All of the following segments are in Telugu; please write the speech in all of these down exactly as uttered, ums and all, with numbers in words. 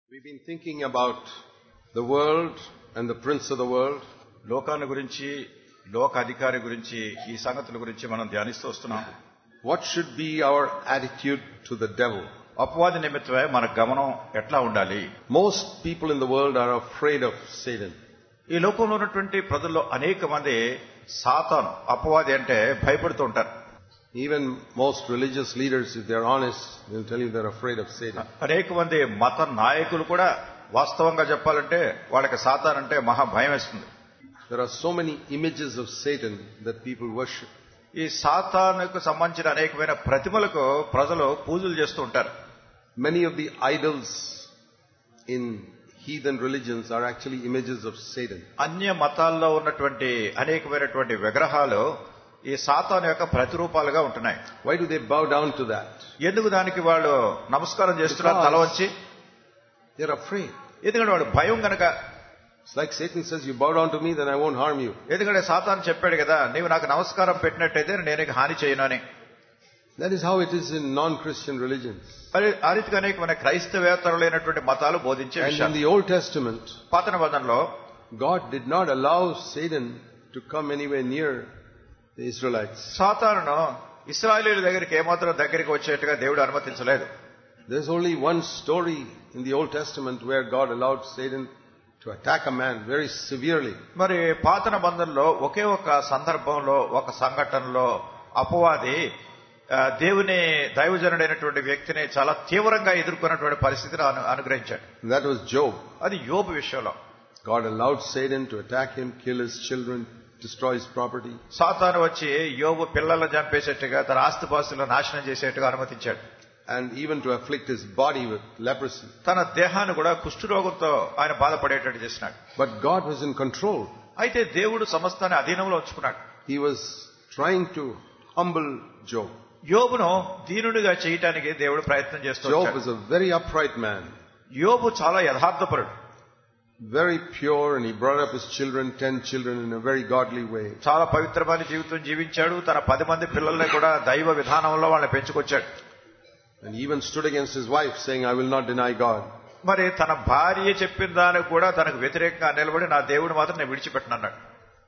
We've been thinking about the world and the prince of the world. లోకాన్ని గురించి లోక అధికారి గురించి ఈ సంగతుల గురించి మనం ధ్యానిస్తూ వస్తున్నాం. What should be our attitude to the devil? అపవాది నిమిత్తమై మన గమనం ఎట్లా ఉండాలి? Most people in the world are afraid of Satan. ఈ లోకంలో ఉన్నటువంటి ప్రజల్లో అనేక మంది సాతాను అపవాది అంటే భయపడుతూ ఉంటారు. Even most religious leaders, if they're honest, they'll tell you they're afraid of Satan. అనేక మంది మత నాయకులు కూడా వాస్తవంగా చెప్పాలంటే వాళ్ళకి సాతాను అంటే మహా భయం వేస్తుంది. There are so many images of Satan that people worship. ఈ సాతానుకు సంబంధించిన అనేకమైన ప్రతిమలకు ప్రజలు పూజలు చేస్తూ ఉంటారు. Many of the idols in heathen religions are actually images of Satan. అన్య మతాల్లో ఉన్నటువంటి అనేకమైనటువంటి విగ్రహాలు ఈ సాతాను యొక్క ప్రతిరూపాలుగా ఉంటున్నాయి. Why do they bow down to that? ఎందుకు దానికి వాళ్ళు నమస్కారం చేస్తున్నారు తల వంచి? They're afraid. ఎందుకంటే వాడు భయం గనక. It's like Satan says, you bow down to me, then I won't harm you. ఎందుకంటే సాతాను చెప్పాడు కదా, నీవు నాకు నమస్కారం పెట్టినట్టయితే నేను నీకు హాని చేయను అని. That is how it is in non-Christian religions. మరి ఆ రీతిగా అనేకమైన క్రైస్తవేతరులైనటువంటి మతాలు బోధించే And in విషయాలు. the Old Testament, పాత నిబంధనలో God did not allow Satan to come anywhere near the Israelites. సాతానును ఇశ్రాయేలీయుల దగ్గరికి ఏమాత్రం దగ్గరికి వచ్చేట్టుగా దేవుడు అనుమతించలేదు. There's only one story in the Old Testament where God allowed Satan to attack a man very severely. మరి పాత నిబంధనలో ఒకే ఒక సందర్భంలో ఒక సంఘటనలో అపవాది దేవుని దైవజనుడైనటువంటి వ్యక్తిని చాలా తీవ్రంగా ఎదుర్కొన్నటువంటి పరిస్థితిని అనుగ్రహించాడు. That was Job. అది యోబు విషయంలో. God allowed Satan to attack him, kill his children, destroy his property. సాతాను వచ్చి యోబు పిల్లలను చంపేసేట్టుగా తన ఆస్తిపాస్తులను నాశనం చేసేట్టుగా అనుమతించాడు. And even to afflict his body with leprosy. తన దేహాన్ని కూడా కుష్ఠరోగంతో ఆయన బాధపడేటట్టు చేసినాడు. But God was in control. అయితే దేవుడు సమస్తాన్ని అధీనంలో ఉంచుకున్నాడు. He was trying to humble Job. యోబును దీనుడిగా చేయటానికి దేవుడు ప్రయత్నం Job చేస్తున్నాడు. was a very upright man. యోబు చాలా యథార్థపరుడు. Very pure, and he brought up his children, ten children, in a very godly way. చాలా పవిత్రమైన జీవితం జీవించాడు. తన పది మంది పిల్లల్ని కూడా దైవ విధానంలో వాళ్ళని పెంచుకొచ్చాడు. And he even stood against his wife, saying, I will not deny God. మరి తన భార్య చెప్పిన దానికి కూడా తనకు వ్యతిరేకంగా నిలబడి నా దేవుడు మాత్రం నేను విడిచిపెట్టనన్నాడు.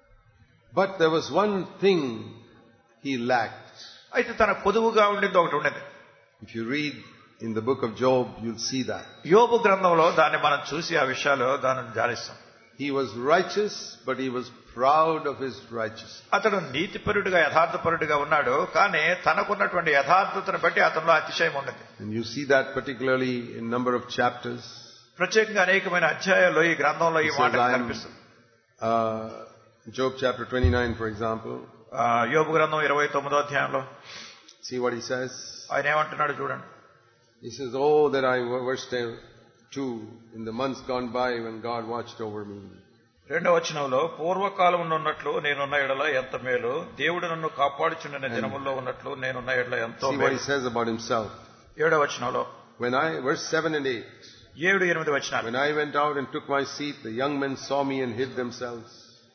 But there was one thing he lacked. అయితే తన కొదువుగా ఉండింది ఒకటి ఉండేది. If you read in the book of Job, you'll see that. యోబు గ్రంథంలో దాన్ని మనం చూసి ఆ విషయాలు దానిని ధ్యానిస్తాం. He was righteous, but he was proud of his righteousness. అతడు నీతిపరుడిగా యథార్థపరుడిగా ఉన్నాడు, కానీ తనకున్నటువంటి యథార్థతను బట్టి అతనిలో అతిశయం ఉన్నది. And you see that particularly in number of chapters. ప్రత్యేకంగా అనేకమైన అధ్యాయాల్లో ఈ గ్రంథంలో ఈ మాట He says, కనిపిస్తుంది. Uh, Job chapter twenty-nine, for example. ఆ, యోబు గ్రంథం ఇరవై తొమ్మిదో అధ్యాయంలో See what he says. ఆయన ఏమంటున్నాడు చూడండి. He says, oh, that I were verse two, in the months gone by when God watched over me. రెండవ వచనంలో పూర్వకాలం ఉన్నట్లు నేనున్న ఎడల ఎంత మేలు, దేవుడు నన్ను కాపాడుచుండిన దినముల్లో ఉన్నట్లు నేనున్న ఎడల ఎంతో See what మేలు. he says about himself. ఏడవ వచనంలో When I, verse seven and eight. ఏడు ఎనిమిది వచనాలు. When I went out and took my seat, the young men saw me and hid themselves.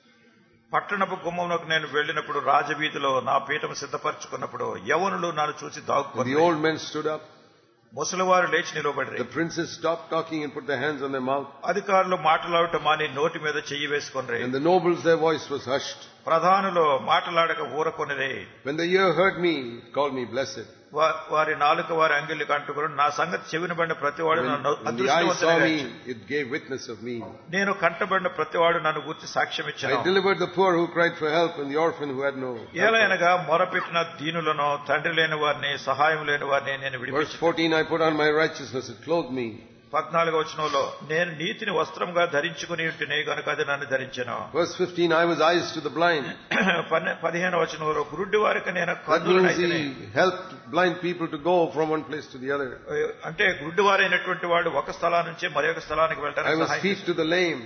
పట్టణపు గుమ్మమునకు నేను వెళ్ళినప్పుడు రాజవీధిలో నా పీఠం సిద్ధపరచుకున్నప్పుడు యవనులు నన్ను చూసి And దాక్కుని the old men stood up. ముసలివారు లేచి నిలబడి The princes stopped talking and put their hands on their mouth. అధికారులు మాట్లాడటం మాని నోటి మీద చెయ్యి వేసుకొని And the nobles, their voice was hushed. ప్రధానులు మాట్లాడక ఊరకొనిది. When the ear heard me, it called me blessed. వారి నాలుక వారి అంగిలి కంటుకుని నా సంగతి చెవినబడిన ప్రతివాడు నన్ను When the eye saw అదృష్టవంతునిగా me, ఎంచి. it gave witness of me. నేను కంటబడిన ప్రతివాడు నన్ను గుర్తి సాక్ష్యం I ఇచ్చాను. delivered the poor who cried for help and the orphan who had no help. ఏలైనగా మొరపెట్టిన దీనులను, తండ్రి లేని వారిని, సహాయం లేని వారిని నేను Verse విడిపించాను. fourteen, I put on my righteousness, it clothed me. పద్నాలుగో వచనంలో నేను నీతిని వస్త్రంగా ధరించుకుని ఉంటేనే కనుక అది నన్ను ధరించాను. Verse fifteen, I was eyes to the blind. పదిహేను వచనంలో గురుడి వారికి నేను That కన్నులనైతిని. means he helped blind people to go from one place to the other. అంటే గుడ్డివారైనటువంటి వాడు ఒక స్థలం నుంచి మరి ఒక స్థలానికి I వెళ్ళడానికి was సహాయం feet చేశాడు. to the lame.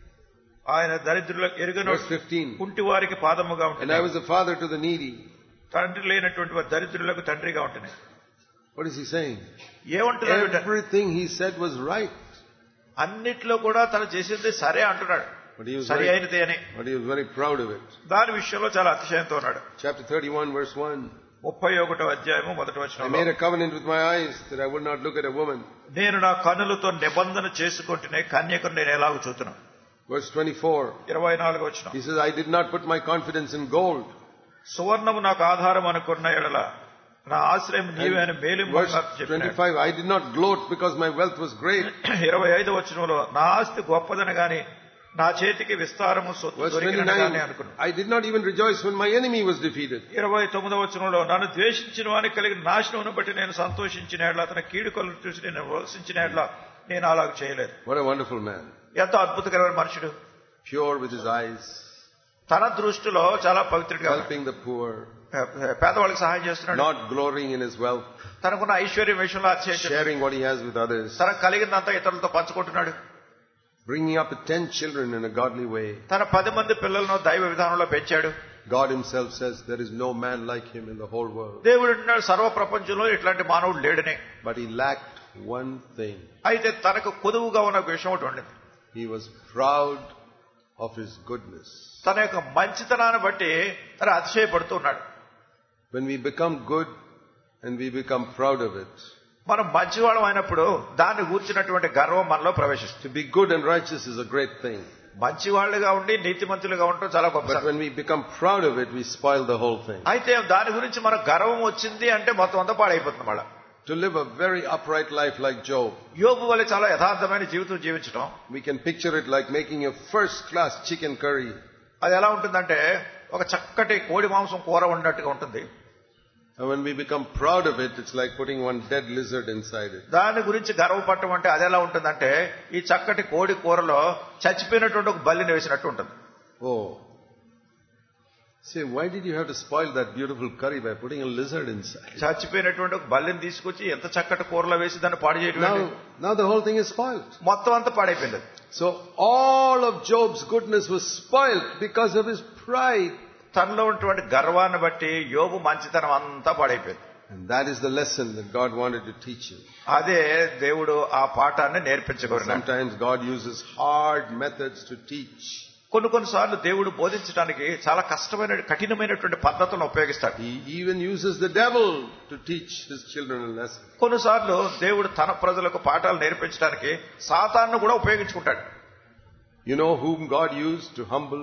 ఆయన దరిద్రులకు ఎరుగను Verse fifteen, కుంటి వారికి పాదముగా and I ఉంటుంది. was a father to the needy. తండ్రి లేనటువంటి వారు దరిద్రులకు తండ్రిగా ఉంటుంది. What is he saying? ఏమంటున్నాడు? Everything he said was right. అన్నిట్లో కూడా తను చేసింది సరే అంటున్నాడు, But he was సరి very, అయినది అని. but he was very proud of it. దాని విషయంలో చాలా అతిశయంతో ఉన్నాడు. Chapter thirty-one, verse one. ముప్పై ఒకటో అధ్యాయము మొదటి I వచనంలో, made a covenant with my eyes that I would not look at a woman. నేను నా కన్నులతో నిబంధన చేసుకుంటేనే కన్యకను నేను ఎలాగ చూతున్నా. Verse twenty-four. ఇరవై నాలుగు వచనం, He says, I did not put my confidence in gold. సువర్ణము నాకు ఆధారం అనుకున్న ఎడల నా ఆశ్రయం నీవే అని మేలిం Verse twenty-five. I did not gloat because my wealth was great. ఇరవై ఐదు వచనంలో, నా ఆస్తి గొప్పదని గాని నా చేతికి విస్తారము సొత్తు Verse దొరికినగానే twenty-nine. అనుకున్నా. I did not even rejoice when my enemy was defeated. ఇరవై తొమ్మిదవ వచనంలో, నన్ను ద్వేషించిన వానికి కలిగిన నాశనమును బట్టి నేను సంతోషించిన ఎడల, అతని కీడుకలు చూసి నేను వర్షించిన ఎడల నేను అలాగ చేయలేదు. What a wonderful man. ఎంతో అద్భుతకరమైన మనుషుడు. Pure with his eyes, తన దృష్టిలో చాలా పవిత్రుడిగా ఉన్నాడు. helping the poor, పేదవాళ్ళకి సహాయం చేస్తున్నాడు. not glorying in his wealth, తనకున్న ఐశ్వర్యం విషయంలో అతిశయించడు. sharing what he has with others, తనకు కలిగిందంతా ఇతరులతో పంచుకుంటున్నాడు. bringing up ten children in a godly way. తన పది మంది పిల్లలను దైవ విధానంలో పెంచాడు. God himself says there is no man like him in the whole world. దేవుడు అంటున్నాడు, సర్వ ప్రపంచంలో ఇట్లాంటి మానవుడు లేడనే. But he lacked one thing. అయితే తనకు కొదువుగా ఉన్న ఒక విషయం ఒకటి ఉండేది. He was proud of his goodness. తన యొక్క మంచితనాన్ని బట్టి తన అతిశయపడుతూ ఉన్నాడు. When we become good and we become proud of it, మనం మంచివాళ్ళం అయినప్పుడు దాన్ని గూర్చినటువంటి గర్వం మనలో ప్రవేశిస్తుంది. to be good and righteous is a great thing. మంచివాళ్లుగా ఉండి నీతిమంతులుగా ఉండటం చాలా గొప్ప. But when we become proud of it, we spoil the whole thing. అయితే దాని గురించి మనకు గర్వం వచ్చింది అంటే మొత్తం అంతా పాడైపోతుంది. మళ్ళా To live a very upright life like Job, యోబు వలె చాలా యథార్థమైన జీవితం జీవించడం, we can picture it like making a first class chicken curry. అది ఎలా ఉంటుందంటే ఒక చక్కటి కోడి మాంసం కూర ఉన్నట్టుగా ఉంటుంది. And when we become proud of it, it's like putting one dead lizard inside it. దాని గురించి గర్వపడటం అంటే అది ఎలా ఉంటుందంటే ఈ చక్కటి కోడి కూరలో చచ్చిపోయినటువంటి ఒక బల్లిని వేసినట్టు ఉంటుంది. Oh. Say, why did you have to spoil that beautiful curry by putting a lizard inside? చచ్చిపోయినటువంటి ఒక బల్లిని తీసుకొచ్చి ఎంత చక్కటి కూరలో వేసి దాన్ని పాడు చేయడం. Now, now the whole thing is spoiled. మొత్తం అంతా పాడైపోయింది. So all of Job's goodness was spoiled because of his pride. తనలో ఉన్నటువంటి గర్వాన్ని బట్టి యోబు మంచితనం అంతా పాడైపోయింది. And that is the lesson that God wanted to teach him. అదే దేవుడు ఆ పాఠాన్ని నేర్పించగలిగినాడు. Sometimes God uses hard methods to teach. కొన్ని కొన్నిసార్లు దేవుడు బోధించడానికి చాలా కష్టమైన కఠినమైనటువంటి పద్ధతులను ఉపయోగిస్తాడు. He even uses the devil to teach his children a lesson. కొన్నిసార్లు దేవుడు తన ప్రజలకు పాఠాలు నేర్పించడానికి సాతాను కూడా ఉపయోగించుకుంటాడు. You know whom God used to humble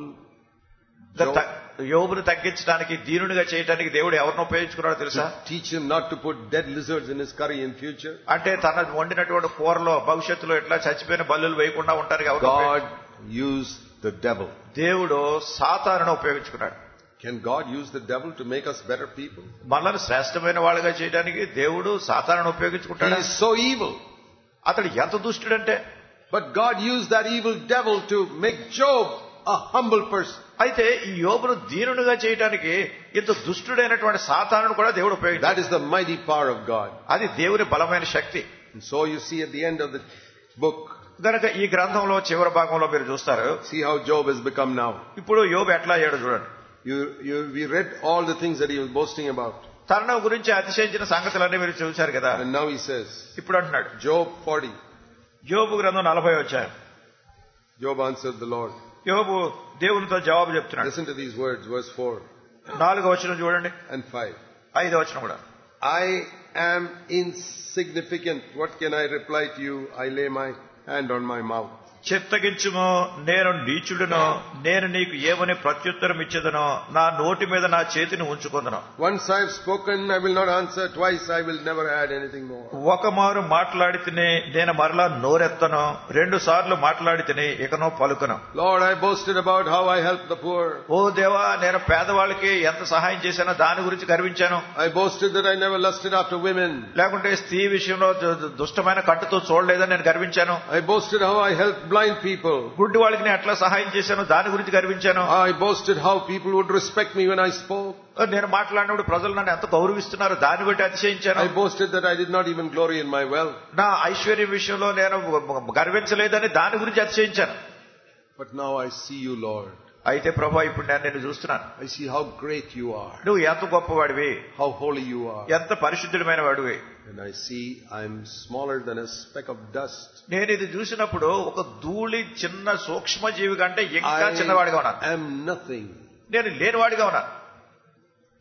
Job? యోబును తగ్గించడానికి, దీనునిగా చేయడానికి దేవుడు ఎవరిని ఉపయోగించుకున్నాడో తెలుసా? To teach him not to put dead lizards in his curry in future. అంటే తన వండినటువంటి కూరలో భవిష్యత్తులో ఎట్లా చచ్చిపోయిన బల్లులు వేయకుండా ఉంటారు. God used the devil. దేవుడు సాతానును ఉపయోగించుకున్నాడు. Can God use the devil to make us better people? మనల్ని శ్రేష్టమైన వాళ్ళుగా చేయడానికి దేవుడు సాతానును ఉపయోగించుకుంటాడు. He is so evil. అతడు ఎంత దుష్టుడంటే. But God used that evil devil to make Job a humble person. అయితే ఈ యోబును దీనునిగా చేయడానికి ఇంత దుష్టుడైనటువంటి సాతానును కూడా దేవుడు ఉపయోగించాడు. That is the mighty power of God. అది దేవుని బలమైన శక్తి. And so you see at the end of the book, గనక ఈ గ్రంథంలో చివరి భాగంలో మీరు చూస్తారు, see how Job has become now. ఇప్పుడు యోబు ఎట్లా అయ్యాడు చూడండి. You, you, we read all the things that he was boasting about. తన గురించి అతిశయించిన సంగతులన్నీ మీరు చూశారు కదా. And now he says, ఇప్పుడు అంటున్నాడు, Job forty. యోబు గ్రంథం నలభై వచ్చారు. Job answered the Lord. యోబు దేవునితో జవాబు చెప్తున్నాడు. Listen to these words, verse four నాలుగో వచనం చూడండి, and five. ఐదో వచనం కూడా. I am insignificant. What can I reply to you? I lay my hand on my mouth. చిత్తగించుము, నేను నీచుడును, నేను నీకు ఏమని ప్రత్యుత్తరం ఇచ్చేదనో, నా నోటి మీద నా చేతిని ఉంచుకుందను. Once I have spoken, I will not answer. Twice, I will never add anything more. ఒక మారు మాట్లాడితేనే నేను మరలా నోరెత్తను, రెండు సార్లు మాట్లాడితేనే ఇకనో పలుకను. Lord, I boasted about how I helped the poor. ఓ దేవా, నేను పేదవాళ్ళకి ఎంత సహాయం చేశానో దాని గురించి గర్వించాను. I boasted that I never lusted after women. లేకుంటే స్త్రీ విషయంలో దుష్టమైన కట్టుతో చూడలేదని నేను గర్వించాను. I boasted how I helped blind people. గుడ్డి వాళ్ళకి నేను ఎట్లా సహాయం చేశాను దాని గురించి గర్వించాను. I boasted how people would respect me when I spoke. నేను మాట్లాడినప్పుడు ప్రజలు నన్ను ఎంత గౌరవిస్తున్నారు దాన్ని బట్టి అతిశయించాను. I boasted that I did not even glory in my wealth. నా ఐశ్వర్యం విషయంలో నేను గర్వించలేదని దాని గురించి అతిశయించాను. But now I see you, Lord. అయితే ప్రభువా, ఇప్పుడు నేను నిన్ను చూస్తున్నాను. I see how great you are. నువ్వు ఎంత గొప్పవాడివి, how holy you are. ఎంత పరిశుద్ధుడమైన వాడివి. And I see I'm smaller than a speck of dust. నేను ఇది చూసినప్పుడు ఒక ధూళి చిన్న సూక్ష్మజీవి కంటే ఇంకా చిన్నవాడిగా ఉన్నాను. I am nothing. నేను లేనివాడిగా ఉన్నాను.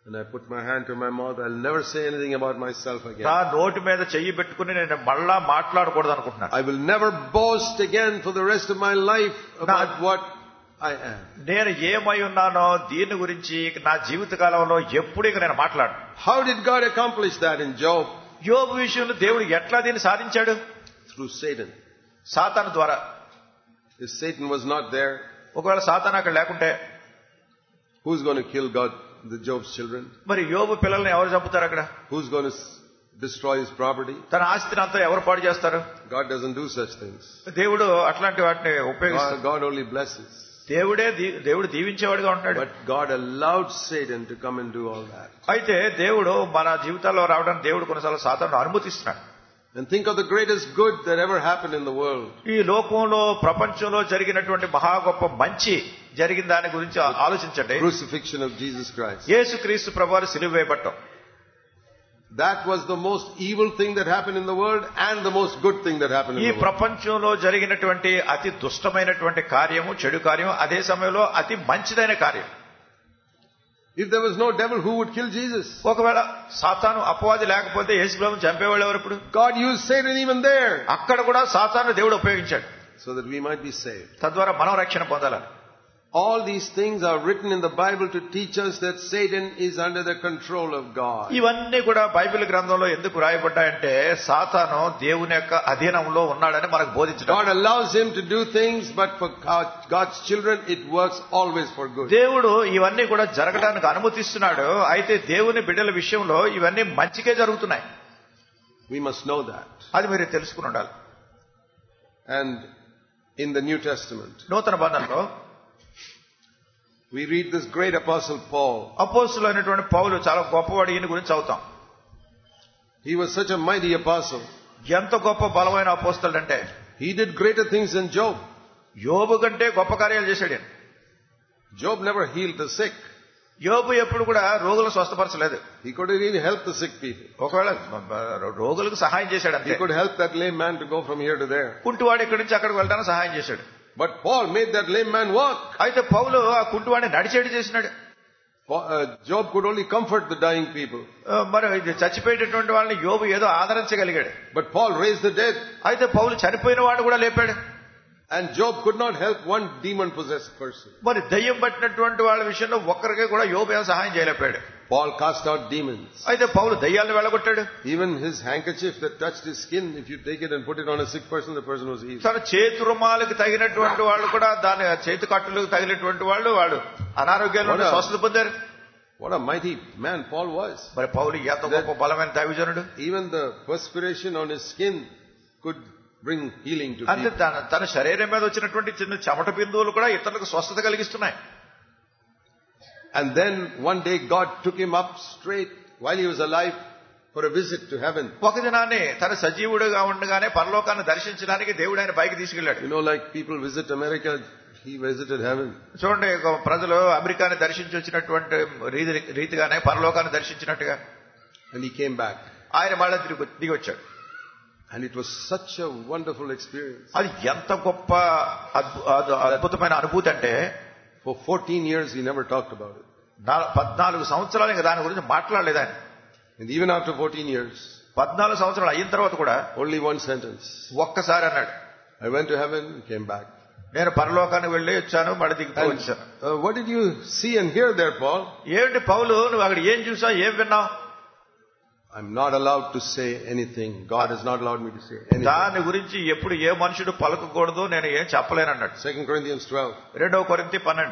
and I put my hand to my mouth, I'll never say anything about myself again. నా నోటి మీద చెయ్యి పెట్టుకుని నేను మళ్ళా మాట్లాడకూడదు అనుకుంటున్నాను. I will never boast again for the rest of my life about what I am. నేను ఏమై ఉన్నానో దీని గురించి నా జీవిత కాలంలో ఎప్పుడు ఇక నేను మాట్లాడు. How did God accomplish that in Job? యోబు విషయంలో దేవుడు ఎట్లా దీన్ని సాధించాడు? Through Satan. సాతాను ద్వారా. If Satan was not there, ఒకవేళ సాతాను అక్కడ లేకుంటే who's going to kill God, the Job's children? మరి యోబు పిల్లల్ని ఎవరు చంపుతారు అక్కడ? Who's going to destroy his property? తన ఆస్తిని అంతా ఎవరు పాడు చేస్తారు? God doesn't do such things. దేవుడు అట్లాంటి వాటిని ఉపయోగిస్తాడు. God only blesses. దేవుడే దేవుడు దీవించేవాడుగా ఉంటాడు. But God allowed Satan to come and do all that. అయితే దేవుడు మన జీవితాల్లో రావడానికి దేవుడు కొన్నిసార్లు సాతాను అనుమతిస్తున్నాడు. And think of the greatest good that ever happened in the world. ఈ లోకంలో ప్రపంచంలో జరిగినటువంటి మహా గొప్ప మంచి జరిగిన దాని గురించి ఆలోచించండి. Crucifixion of Jesus Christ. యేసుక్రీస్తు ప్రభువారు సిలువ వేయబడటం. That was the most evil thing that happened in the world and the most good thing that happened in the ఈ world. ప్రపంచంలో జరిగినటువంటి అతి దుష్టమైనటువంటి కార్యము, చెడు కార్యం, అదే సమయంలో అతి మంచిదైన కార్యం. If there was no devil, who would kill Jesus? ఒకవేళ సాతాను అపవాది లేకపోతే యేసు ప్రభువును చంపేవాళ్ళు ఎవరు? ఇప్పుడు God used Satan even there, అక్కడ కూడా సాతాను దేవుడు ఉపయోగించాడు. so that we might be saved. తద్వారా మనం రక్షణ పొందాలి. All these things are written in the Bible to teach us that Satan is under the control of God. ఇవన్నీ కూడా బైబిల్ గ్రంథంలో ఎందుకు రాయబడ్డాయంటే సాతాను దేవుని యొక్క అధీనంలో ఉన్నాడని మనకు బోధించడం. God allows him to do things, but for God's children it works always for good. దేవుడు ఇవన్నీ కూడా జరగడానికి అనుమతిస్తున్నాడు. అయితే దేవుని బిడ్డల విషయంలో ఇవన్నీ మంచికే జరుగుతున్నాయి. We must know that. అది మీరు తెలుసుకుని ఉండాలి. And in the New Testament, నూతన బంధంలో we read this great apostle Paul. అపోస్తలుడైనటువంటి పౌలు చాలా గొప్పవాడు. ఈయన గురించి చదువుతాం. He was such a mighty apostle. ఎంత గొప్ప బలమైన అపోస్తలుడు అంటే He did greater things than Job. యోబు కంటే గొప్ప కార్యాలు చేశాడు. Job never healed the sick. యోబు ఎప్పుడు కూడా రోగులను స్వస్థపరచలేదు. He could really help the sick people. ఒకవేళ రోగులకు సహాయం చేశాడు అంతే. He could help that lame man to go from here to there. కుంటివాడు ఇక్కడి నుంచి అక్కడికి వెళ్ళడానికి సహాయం చేశాడు. But Paul made that lame man walk. అయితే పౌలు ఆ కుంటివాడిని నడిచేటి చేసినాడు. Job could only comfort the dying people. మరి చచ్చిపోయేటటువంటి వాళ్ళని యోబు ఏదో ఆదరించగలిగాడు. But Paul raised the dead. అయితే పౌలు చనిపోయిన వాడు కూడా లేపాడు. And Job could not help one demon possessed person. మరి దయ్యం పట్టినటువంటి వాళ్ళ విషయంలో ఒక్కరికే కూడా యోబు ఏం సహాయం చేయలేపాడు. Paul cast out demons. అయితే పౌలు దయ్యాలను వెళ్ళగొట్టాడు. Even his handkerchief that touched his skin, if you take it and put it on a sick person, the person was healed. తన చేతి రుమాలకు తగినటువంటి వాళ్ళు కూడా దాని చేతి కట్టులకు తగినటువంటి వాళ్ళు వాడు అనారోగ్యాల నుండి స్వస్థత పొందారు. What a mighty man Paul was. మరి పౌలు ఎంత గొప్ప బలమైన దైవజనుడు. Even the perspiration on his skin could bring healing to అంటే people. తన తన శరీరం మీద వచ్చినటువంటి చిన్న చెమట బిందువులు కూడా ఇతరులకు స్వస్థత కలిగిస్తున్నాయి. And then one day God took him up straight while he was alive for a visit to heaven. ఒక దినాన్ని తన సజీవుడుగా ఉండగానే పరలోకాన్ని దర్శించడానికి దేవుడు ఆయన పైకి తీసుకెళ్లాడు. You know, like people visit America, he visited heaven. చూడండి, ప్రజలు అమెరికాని దర్శించి వచ్చినటువంటి రీతిగానే పరలోకాన్ని దర్శించినట్టుగా. And he came back. ఆయన మళ్ళీ తిరిగి దిగి వచ్చాడు. And it was such a wonderful experience. అది ఎంత గొప్ప అద్భుతమైన అనుభూతి అంటే for fourteen years he never talked about it. పద్నాలుగు సంవత్సరాలు ఇంకా దాని గురించి మాట్లాడలేదు ఆయన. And even after fourteen years, పద్నాలుగు సంవత్సరాలు అయిన తర్వాత కూడా only one sentence. ఒక్కసారి అన్నాడు, I went to heaven, came back. నేను పరలోకానికి వెళ్ళి వచ్చాను, మళ్ళీ దిగిపోయి వచ్చాను. What did you see and hear there, Paul? ఏంటి పౌలు, నువ్వు అక్కడ ఏం చూసావు, ఏం విన్నావు? I'm not allowed to say anything. God has not allowed me to say anything. దాని గురించి ఎప్పుడు ఏ మనుషుడు పలకకూడదు, నేను ఏం చెప్పలేను అన్నాడు. Second Corinthians twelve. రెండవ కొరింథీ పన్నెండు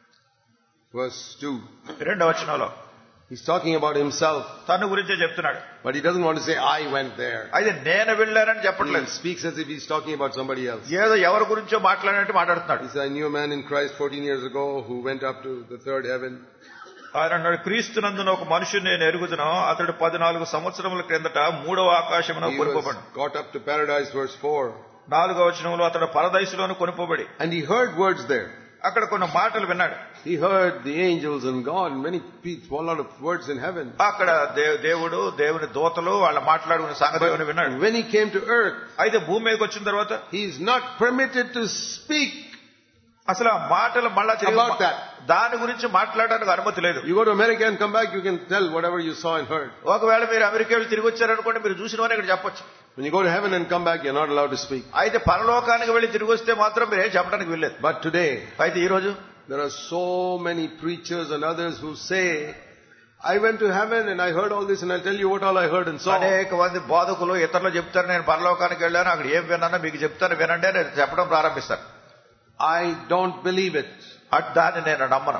verse two. రెండవ వచనంలో he's talking about himself. తన గురించే చెప్తున్నాడు. But he doesn't want to say I went there. అయితే నేను వెళ్ళానని చెప్పట్లేదు. He speaks as if he's talking about somebody else. ఏదో ఎవరి గురించో మాట్లాడినట్టు మాట్లాడుతున్నాడు. He said, I knew a man in Christ fourteen years ago who went up to the third heaven. ఆయన అన్నాడు, క్రీస్తునందున ఒక మనుషుని నేను ఎరుగుదును, అతడు పద్నాలుగు సంవత్సరముల క్రిందట మూడవ ఆకాశమున కొనుపోబడి. Got up to paradise, verse four. నాలుగవ వచనంలో అతడు పరదైసులోను కొనుపోబడి. And he heard words there. అక్కడ కొన్ని మాటలు విన్నాడు. He heard the angels and God and many people, a lot of words in heaven. అక్కడ దేవుడు, దేవుని దూతలు వాళ్ళ మాట్లాడుకునే సంగతి విన్నాడు. When he came to earth, అయితే భూమి మీదకి వచ్చిన తర్వాత he is not permitted to speak అసలు ఆ మాటలు మళ్ళా about that. దాని గురించి మాట్లాడడానికి అనుమతి లేదు. You go to America and come back, you can tell whatever you saw and heard. ఒకవేళ మీరు అమెరికా వెళ్ళి తిరిగి వచ్చారనుకోండి, మీరు చూసినవని ఇక్కడ చెప్పొచ్చు. When you go to heaven and come back, you're not allowed to speak. అయితే పరలోకానికి వెళ్ళి తిరిగి వస్తే మాత్రం మీరు ఏం చెప్పడానికి వెళ్ళలేదు. But today, అయితే ఈ రోజు there are so many preachers and others who say, I went to heaven and I heard all this and I'll tell you what all I heard and saw. అనేక మంది బోధకులు ఇతరులు చెప్తారు, నేను పరలోకానికి వెళ్ళాను, అక్కడ ఏం విన్నానో మీకు చెప్తాను వినండి అని చెప్పడం ప్రారంభిస్తారు. I don't believe it. At దాన్ని నేను నమ్మను.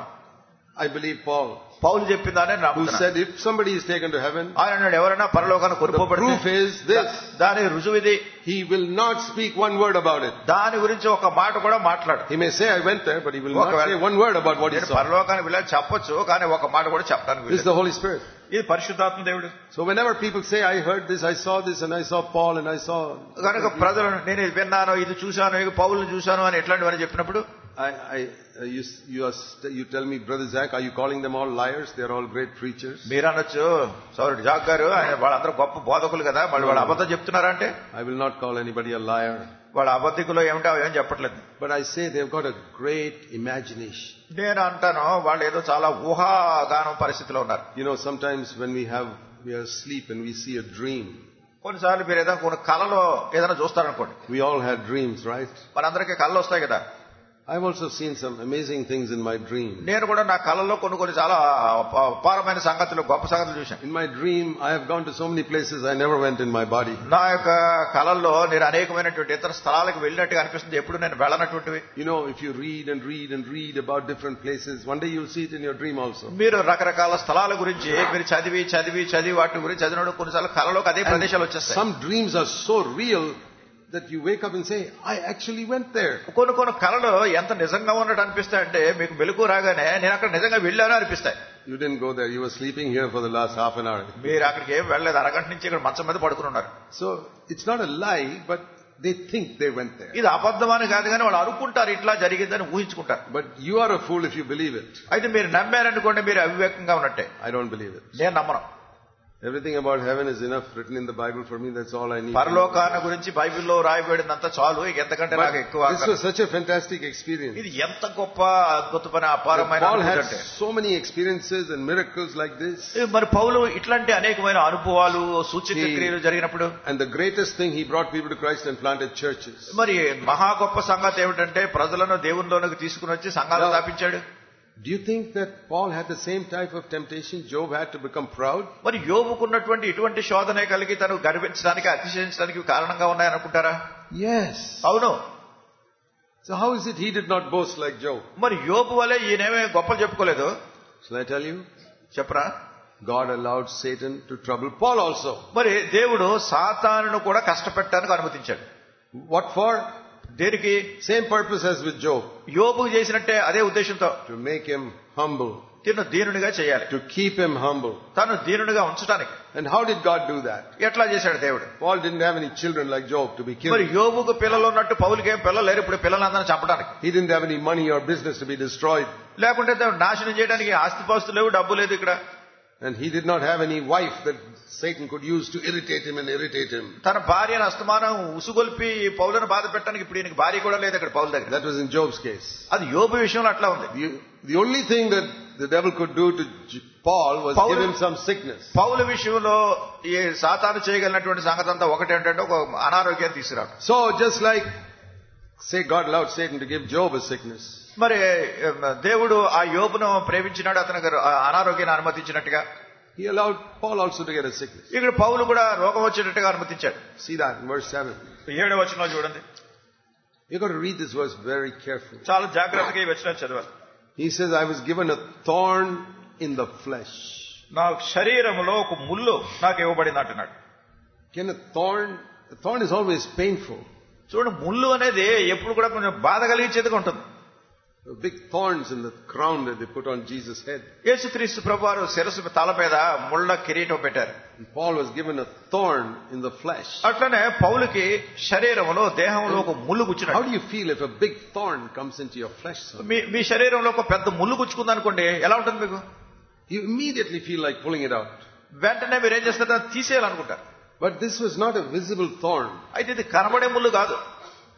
I believe Paul, Paul చెప్పిందానే who నమ్ముతున్నాను. said if somebody is taken to heaven, ఆయన ఎవరైనా పరలోకానికి the proof కొనుక్కోబడితే is this, దాని రుజువిది, he will not speak one word about it. దాని గురించి ఒక మాట కూడా మాట్లాడు. He may say I went there, but he will not say one word about what he నేను saw. పరలోకానికి వెళ్ళాను చెప్పొచ్చు, కానీ ఒక మాట కూడా చెప్పడానికి This is వీల్లేదు. the Holy Spirit. ఇది పరిశుద్ధాత్మ దేవుడు. So whenever people say I heard this, I saw this, and I saw Paul, and I saw, కనుక ప్రజలు నేను ఇది విన్నాను, ఇది చూశాను, ఇది పౌలుని చూశాను అని ఎట్లాంటివని చెప్పినప్పుడు I, I, uh, you, you, are, st- you tell me, Brother Zach, are you calling them all liars? They are all great preachers. మీరు అనొచ్చు, సౌరుడు జాక్ గారు ఆయన వాళ్ళందరూ గొప్ప బోధకులు కదా, మళ్ళీ వాళ్ళు అబద్ధం చెప్తున్నారంటే I will not call anybody a liar. వాళ్ళ అబద్ధికులో ఏమిటో ఏం చెప్పట్లేదు. But I say they've got a great imagination. నేను అంటాను వాళ్ళు ఏదో చాలా ఊహాగానం పరిస్థితిలో ఉన్నారు. You know, sometimes when we have, we are asleep and we see a dream. కొన్నిసార్లు మీరు ఏదైనా కొన్ని కళలో ఏదైనా చూస్తారనుకోండి. We all had dreams, right? మనందరికీ కళలు వస్తాయి కదా. I've also seen some amazing things in my dream. నేను కూడా నా కళల్లో కొన్ని కొన్ని చాలా అపారమైన సంగతులు, గొప్ప సంగతులు చూశాను. In my dream, I have gone to so many places I never went in my body. నా యొక్క కళల్లో నేను అనేకమైనటువంటి ఇతర స్థలాలకు వెళ్ళినట్టుగా అనిపిస్తుంది, ఎప్పుడు నేను వెళ్ళనటువంటివి. You know, if you read and read and read about different places, one day you'll see it in your dream also. మీరు రకరకాల స్థలాల గురించి మీరు చదివి చదివి చదివి వాటి గురించి చదివినప్పుడు కొన్నిసార్లు కళలోకి అదే ప్రదేశాలు వచ్చేస్తాయి. Some dreams are so real that you wake up and say, I actually went there. కొన్ని కొన్ని కళలు ఎంత నిజంగా ఉన్నట్టు అనిపిస్తాయంటే మీకు మెలకు రాగానే నేను అక్కడ నిజంగా వెళ్ళాను అనిపిస్తాయి. You didn't go there. You were sleeping here for the last half an hour. మీరు అక్కడికి ఏం వెళ్ళలేదు, అరగంట నుంచి ఇక్కడ మంచం మీద పడుకుని ఉన్నారు. So it's not a lie, but they think they went there. ఇది అబద్ధమని కాదు కానీ వాళ్ళు అనుకుంటారు ఇట్లా జరిగిందని ఊహించుకుంటారు. But you are a fool if you believe it. అయితే మీరు నమ్మారనుకోండి, మీరు అవివేకంగా ఉన్నట్టే. I don't believe it. నేను నమ్మను. Everything about heaven is enough written in the Bible for me. That's all I need. పరలోకాన్ని గురించి బైబిల్లో రాయబడినంత చాలు, ఎంతకంటే నాకు ఎక్కువ. This was such a fantastic experience. ఇది ఎంత గొప్ప అద్భుతమైన అపారమైన Paul had అనుభూతి. so many experiences and miracles like this. మరి పౌలు ఇట్లాంటి అనేకమైన అనుభవాలు, సూచక క్రియలు జరిగినప్పుడు, And the greatest thing, he brought people to Christ and planted churches. మరి మహా గొప్ప సంగతి ఏమిటంటే ప్రజలను దేవునిలోనికి తీసుకుని వచ్చి సంఘాలు స్థాపించాడు. Do you think that Paul had the same type of temptation Job had to become proud? మరి యోబుకున్నటువంటి ఇటువంటి శోధనే కలిగి తను గర్వించడానికి, అతిశయించడానికి కారణంగా ఉన్నాయనుకుంటారా? Yes. అవును. So how is it he did not boast like Job? మరి యోబు వలె ఈయనేమే గొప్పలు చెప్పుకోలేదు. Shall I tell you? చెప్పరా? God allowed Satan to trouble Paul also. మరి దేవుడు సాతానును కూడా కష్టపెట్టడానికి అనుమతించాడు. What for? దేనికి? Same purpose as with Job. యోబుకు చేసినట్టే అదే ఉద్దేశంతో. To make him humble. తను దీనునిగా చేయాలి. To keep him humble. తను దీనునిగా ఉంచడానికి. And how did God do that? ఎట్లా చేశాడు దేవుడు? Paul didn't have any children like Job to be killed. మరి యోబుకు పిల్లలు ఉన్నట్టు పౌలుకి ఏం పిల్లలు లేరు, ఇప్పుడు పిల్లలందరినీ చంపడానికి. He didn't have any money or business to be destroyed. లేకుంటే నాశనం చేయడానికి ఆస్తిపాస్తులు లేవు, డబ్బు లేదు ఇక్కడ. And he did not have any wife that Satan could use to irritate him and irritate him. తన భార్యను అస్తమానం ఉసుగొల్పి పౌలును బాధ పెట్టడానికి ఇప్పుడు ఈయనకి భార్య కూడా లేదు అక్కడ పౌలు దగ్గర. That was in Job's case. అది యోబు విషయంలో అట్లా ఉంది. The, the only thing that the devil could do to J- Paul was Paul- give him some sickness. పౌలు విషయంలో ఈ సాతాను చేయగలిగినటువంటి సంగతి అంతా ఒకటి ఏంటంటే ఒక అనారోగ్యాన్ని తీసుకురావడం. So just like, say God allowed Satan to give Job a sickness. మరి దేవుడు ఆ యోబును ప్రేమించినాడు, అతనికి అనారోగ్యాన్ని అనుమతించినట్టుగా He allowed Paul also to get a sickness. ఇక్కడ పౌలు కూడా రోగం వచ్చేటట్టుగా అనుమతించాడు. See that in verse seven. ఏడవ వచనంలో చూడండి. You've got to read this verse very carefully. చాలా జాగ్రత్తగా ఈ వచనం చదవాలి. He says, I was given a thorn in the flesh. నా శరీరములో ఒక ముళ్ళు నాకు ఇవ్వబడింది అంటున్నాడు. Can a thorn, a thorn is always painful. చూడండి, ముళ్ళు అనేది ఎప్పుడు కూడా కొంచెం బాధ కలిగించేదిగా ఉంటుంది. Big thorns in the crown that they put on Jesus' head. యేసుక్రీస్తు ప్రభువారు శిరస్సు తల మీద ముళ్ళ కిరీటం పెట్టారు. And Paul was given a thorn in the flesh. అట్లనే పౌలుకి శరీరంలో దేహంలో ఒక ముళ్ళు How గుచ్చినాడు. do you feel if a big thorn comes into your flesh? Sir? మీ మీ శరీరంలో ఒక పెద్ద ముళ్ళు గుచ్చుకుంది అనుకోండి, ఎలా ఉంటుంది మీకు? You immediately feel like pulling it out. వెంటనే మీరు ఏం చేస్తారో తీసేయాలనుకుంటారు. But this was not a visible thorn. అయితే ఇది కనబడే ముళ్ళు కాదు.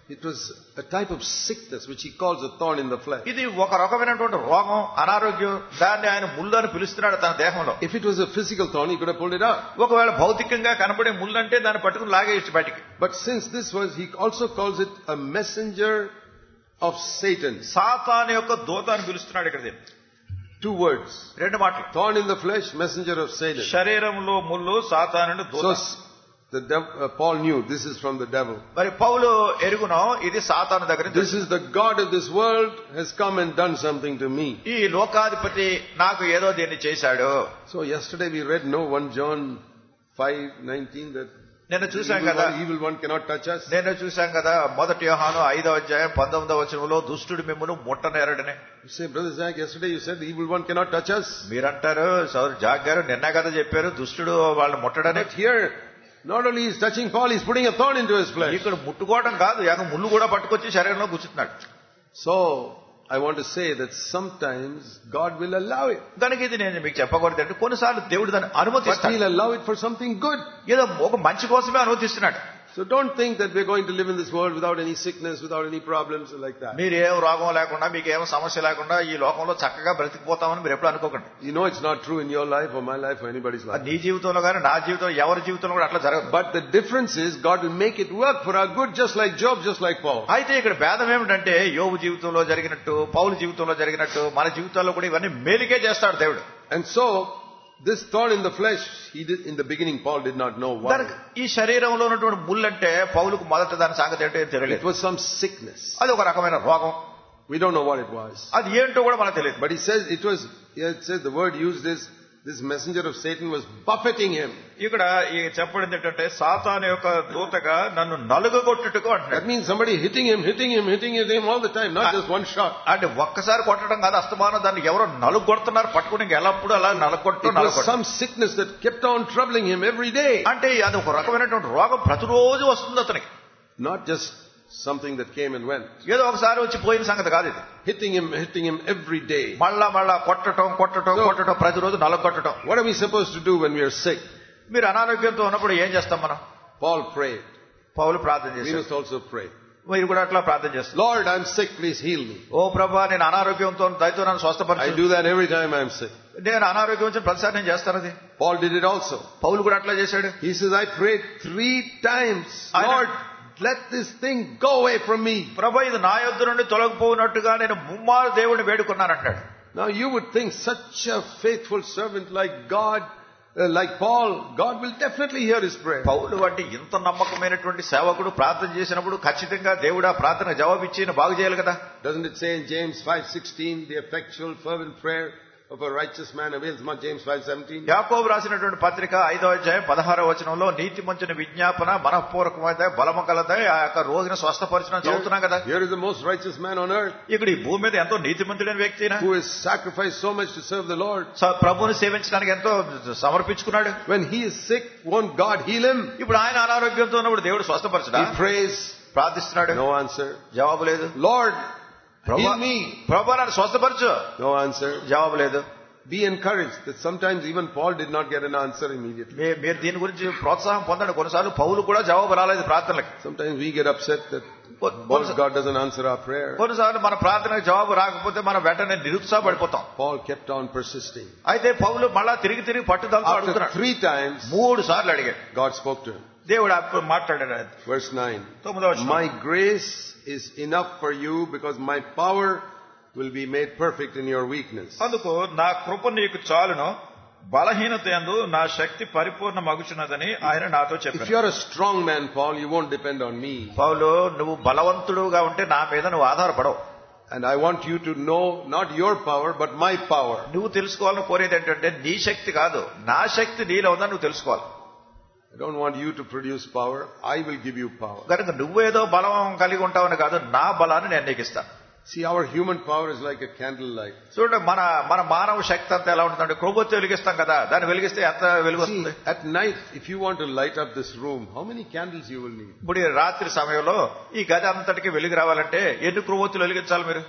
It was a type of sickness which he calls a thorn in the flesh. ఇది ఒక రకమైనటువంటి రోగం, అనారోగ్యం. దాన్ని ఆయన ముళ్ళు అని పిలుస్తున్నాడు తన దేహంలో. If it was a physical thorn, he could have pulled it out. ఒకవేళ భౌతికంగా కనబడే ముళ్ళు అంటే దాన్ని పట్టుకుని లాగేయచ్చు బయటికి. But since this was, he also calls it a messenger of Satan. సాతాను యొక్క దూత అని పిలుస్తున్నాడు ఇక్కడ. Two words. రెండు మాటలు. Thorn in the flesh, messenger of Satan. శరీరంలో ముళ్ళు, సాతాను దూత. So the dev, uh, Paul knew this is from the devil. మరి పౌలు ఎరుగునో ఇది సాతాను దగ్గర. This is the God of this world has come and done something to me. ఈ లోకాధిపతి నాకు ఏదో దీన్ని చేశాడు. So yesterday we read no First John five nineteen that నేను చూశాం కదా, evil one cannot touch us. నేను చూశాం కదా మొదటి యోహాను ఐదవ అధ్యాయం పంతొమ్మిదవ వచనంలో దుష్టుడు మిమ్మును ముట్టనేరడని. You say, Brother Zach, yesterday you said the evil one cannot touch us. మీరంటారు సోదరు జాగ్ గారు నిన్న కదా చెప్పారు దుష్టుడు వాళ్ళని ముట్టడని. But here not only is touching Paul, he's putting a thorn into his flesh. ఇక్కడ ముట్టుకోవడం కాదు, యాక ముళ్ళు కూడా పట్టుకొచ్చి శరీరంలో గుచ్చుతున్నాడు. So I want to say that sometimes God will allow it. కనుక ఇది నేను మీకు చెప్పకూడదు అంటే కొన్నిసార్లు దేవుడు దాన్ని But అనుమతిస్తాడు. he'll allow it for something good. ఏదో ఒక మంచి కోసమే అనుమతిస్తున్నాడు. So don't think that we're going to live in this world without any sickness, without any problems like that. మీరు ఏం రోగం లేకుండా మీకు ఏం సమస్య లేకుండా ఈ లోకంలో చక్కగా బ్రతికిపోతామని మీరు ఎప్పుడు అనుకోకండి. You know it's not true in your life or my life or anybody's life. నీ జీవితంలో కానీ నా జీవితంలో ఎవరి జీవితంలో కూడా అట్లా జరగదు. But the difference is God will make it work for our good, just like Job, just like Paul. అయితే ఇక్కడ భేదం ఏమిటంటే యోబు జీవితంలో జరిగినట్టు పౌలు జీవితంలో జరిగినట్టు మన జీవితాల్లో కూడా ఇవన్నీ మేలుకే చేస్తాడు దేవుడు. And so this thorn in the flesh, he did, in the beginning Paul did not know why. ఈ శరీరంలో ఉన్నటువంటి ముళ్ళంటే పౌలుకు మొదట దాని సంగతి ఏంటో తెలియలేదు. It was some sickness. అది ఒక రకమైన రోగం. We don't know what it was. అది ఏంటో కూడా మనకు తెలియదు. But he says it was, it says the word used is, this messenger of Satan was buffeting him. ఇక్కడ ఈ చెప్పబడింది ఏంటంటే సాతాను యొక్క దూతగా నన్ను నలుగగొట్టుటకు అంటాడు. That means somebody hitting him, hitting him, hitting him all the time, not just one shot. అంటే ఒక్కసారి కొట్టడం కాదు, అస్తమానం దాన్ని ఎవరో నలుగొడుతున్నారు పట్టుకుని ఎల్లప్పుడూ అలా నలుగొట్టు. It was some sickness that kept on troubling him every day. అంటే అది ఒక రకమైనటువంటి రోగం ప్రతిరోజు వస్తుంది అతనికి. Not just something that came and went. ఏదో ఒకసారి వచ్చి పోయిన సంగతి కాదు ఇది. Hitting him, hitting him every day. మళ్ళా మళ్ళా కొట్టడం కొట్టడం కొట్టడం ప్రతిరోజు నలగొట్టడం. What are we supposed to do when we are sick? మీరు అనారోగ్యంతో ఉన్నప్పుడు ఏం చేస్తాం మనం? Paul prayed. పౌలు ప్రార్థన We చేశాడు. must also pray. మీరు కూడా అట్లా ప్రార్థన చేస్తారు. Lord, I'm sick, please heal me. ఓ ప్రభా నేను అనారోగ్యంతో దయతో నన్ను I స్వస్థపరచు. do that every time I'm sick. నేను అనారోగ్యం వచ్చిన ప్రతిసారి నేను చేస్తాను అది. Paul did it also. పౌలు కూడా అట్లా చేశాడు. He says, I prayed three times. I know. Lord, let this thing go away from me. ప్రభా ఇది నా యొద్ద నుండి తొలగిపోయినట్టుగా నేను ముమ్మారు దేవుడిని వేడుకున్నాను అంటాడు. Now you would think such a faithful servant like God, uh, like Paul, God will definitely hear his prayer. పౌలు వంటి ఇంత నమ్మకమైనటువంటి సేవకుడు ప్రార్థన చేసినప్పుడు ఖచ్చితంగా దేవుడు ఆ ప్రార్థన జవాబిచ్చి బాగు చేయాలి కదా. Doesn't it say in James five sixteen, the effectual fervent prayer of a righteous man avails much? James five seventeen. యాకోబు రాసినటువంటి పత్రిక ఐదో అధ్యాయం పదహారవ వచనంలో నీతిమంతుని విజ్ఞాపన మనఃపూర్వకమైన బలము కలదై ఆ యొక్క రోగిని స్వస్థపరచడం చదువుతున్నాం కదా. Here is the most righteous man on earth. ఇక్కడ ఈ భూమి మీద ఎంతో నీతిమంతుడైన వ్యక్తి who has sacrificed so much to serve the Lord. ప్రభువుని సేవించడానికి ఎంతో సమర్పించుకున్నాడు. When he is sick, won't God heal him? ఇప్పుడు ఆయన అనారోగ్యంతో ఉన్నప్పుడు దేవుడు స్వస్థపరచడా? He prays, ప్రార్థిస్తున్నాడు. no answer. జవాబు లేదు. Lord, heal me. ప్రభా నన్ను స్వస్థపరచు. No answer. జవాబు లేదు. Be encouraged that sometimes even Paul did not get an answer immediately. మీరు దీని గురించి ప్రోత్సాహం పొందండి. కొన్నిసార్లు పౌలు కూడా జవాబు రాలేదు ప్రార్థనలకు. Sometimes we get upset that God doesn't answer our prayer. కొన్నిసార్లు మన ప్రార్థనకు జవాబు రాకపోతే మనం వెంటనే నిరుత్సాహపడిపోతాం. Paul kept on persisting. అయితే పౌలు మళ్ళా తిరిగి తిరిగి పట్టుదలతో After అడుగుతున్నాడు. three times, మూడు సార్లు అడిగాడు. God spoke to him. దేవుడు అప్పుడు మాట్లాడాడు. Verse nine. తొమ్మిదవ వచనం. My grace is enough for you because my power will be made perfect in your weakness. అందుకు నా కృప నీకు చాలును, బలహీనత యందు నా శక్తి పరిపూర్ణ మగుచున్నదని ఆయన నాతో చెప్పాడు. If you are a strong man, Paul, you won't depend on me. పౌలు నువ్వు బలవంతుడుగా ఉంటే నా మీద నువ్వు ఆధారపడవు. And I want you to know not your power but my power. నువ్వు తెలుసుకోవాలని కోరేది ఏంటంటే నీ శక్తి కాదు, నా శక్తి నీలో ఉందని నువ్వు తెలుసుకోవాలి. I don't want you to produce power. I will give you power. కనుక నువ్వేదో బలం కలిగి ఉంటావని కాదు, నా బలాన్ని నేను నీకు ఇస్తాను. See, our human power is like a candle light. చూడండి మన మన మానవ శక్తి అంతా ఎలా ఉంటుందంటే కొవ్వొత్తి వెలిగిస్తాం కదా, దాన్ని వెలిగిస్తే ఎంత వెలుగు వస్తుంది. At night, if you want to light up this room, how many candles you will need? ఇప్పుడు రాత్రి సమయంలో ఈ గది అంతటికి వెలుగు రావాలంటే ఎన్ని కొవ్వొత్తులు వెలిగించాలి మీరు?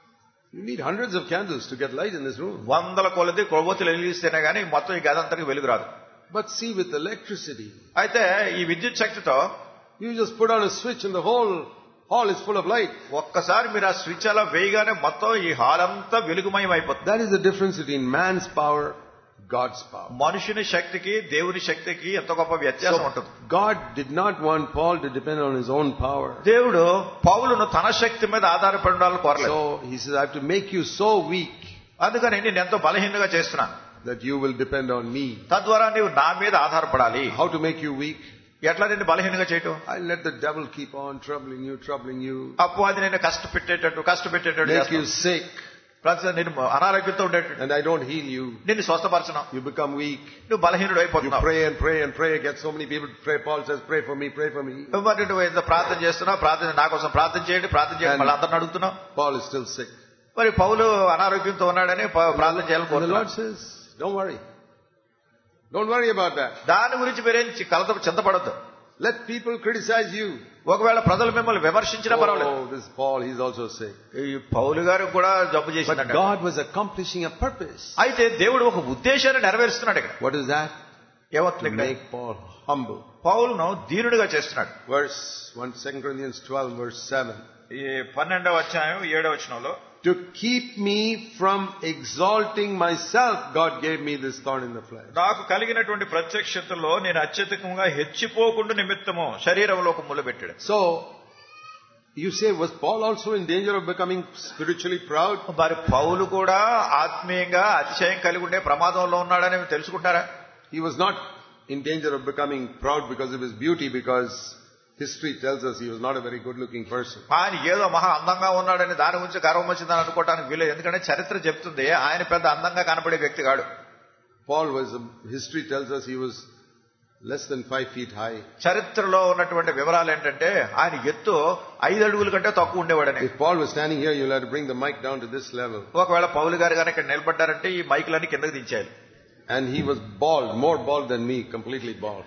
You need hundreds of candles to get light in this room. వందల కొలది కొవ్వొత్తులు వెలిగిస్తేనే గానీ మొత్తం ఈ గది అంతటికి వెలుగు రాదు. But see, with electricity, అయితే ఈ విద్యుత్ శక్తితో you just put on a switch and the whole hall is full of light. ఒక్కసారి మీరు ఆ స్విచ్ అలా వేయగానే మొత్తం ఈ హాల్ అంతా వెలుగుమయం అయిపోతుంది. That is the difference between man's power, God's power. మనుషుని శక్తికి దేవుని శక్తికి ఎంత గొప్ప వ్యత్యాసం ఉంటుంది. God did not want Paul to depend on his own power. దేవుడు పౌలును తన శక్తి మీద ఆధారపడి ఉండాలని కోరలేదు. So he says, I have to make you so weak అందుకని నేను ఎంతో బలహీనంగా చేస్తున్నాను. that you will depend on me. తద్వారా నీవు నా మీద ఆధారపడాలి. How to make you weak? ఎట్లా నిన్ను బలహీనంగా చేయటం? I let the devil keep on troubling you, troubling you. అపవాది నిన్ను కష్టపెట్టేటట్టు కష్టపెట్టేటట్టు make you sick. ప్రతి నేను అనారోగ్యంతో ఉండేటట్టు. And I don't heal you. నిన్ను స్వస్థపరచను. You become weak. నువ్వు బలహీనుడు You అయిపోతున్నావు. pray and pray and pray. Get so many people to pray. Paul says, pray for me, pray for me. మరి నువ్వు ఎంత ప్రార్థన చేస్తున్నావు, ప్రార్థన నా కోసం ప్రార్థన చేయండి, ప్రార్థన చేయండి, మళ్ళీ అందరిని అడుగుతున్నావు. Paul is still sick. మరి పౌలు అనారోగ్యంతో ఉన్నాడని ప్రార్థన And the Lord చేయాలనుకుంటున్నాడు. says, don't worry. Don't worry about that. దాని గురించి మీరేం కలత చింతపడద్దు. Let people criticize you. ఒకవేళ ప్రజలు మిమ్మల్ని విమర్శించినా పర్వాలేదు. Oh, this Paul, he's also sick. ఈ పౌలు గారు కూడా జబ్బు But చేసిందంట. God was accomplishing a purpose. అయితే దేవుడు ఒక ఉద్దేశాన్ని నెరవేరుస్తున్నాడు ఇక్కడ. What is that? ఏమవుతుంది To ఇక్కడ? make Paul humble. పౌలును దీనుడిగా చేస్తున్నాడు. Verse one, Second Corinthians twelve, verse seven. ఈ పన్నెండవ అధ్యాయం ఏడవ వచనంలో To keep me from exalting myself, God gave me this thorn in the flesh. నాకు కలిగినటువంటి ప్రత్యక్షతలో నేను అత్యధికంగా హెచ్చిపోకుండా నిమిత్తము శరీరంలో ఒక ముళ్ళ పెట్టాడు. So, you say, was Paul also in danger of becoming spiritually proud? మరి పౌలు కూడా ఆత్మీయంగా అతిశయం కలిగి ఉండే ప్రమాదంలో ఉన్నాడని తెలుసుకుంటారా? He was not in danger of becoming proud because of his beauty, because history tells us he was not a very good looking person. ఆయన ఏదో మహా అందంగా ఉన్నాడని దాని గురించి గర్వం వచ్చిందని అనుకోవడానికి వీలేదు. ఎందుకంటే చరిత్ర చెప్తుంది ఆయన పెద్ద అందంగా కనపడే వ్యక్తి కాడు. Paul was, history tells us he was less than five feet high. చరిత్రలో ఉన్నటువంటి వివరాలు ఏంటంటే ఆయన ఎత్తు ఐదు అడుగుల కంటే తక్కువ ఉండేవాడని. If Paul was standing here, you'll have to bring the mic down to this level. ఒకవేళ పౌలు గారు కనుక ఇక్కడ నిలబడ్డారంటే ఈ మైకులన్నీ కిందకి దించాలి. And he was bald, more bald than me, completely bald.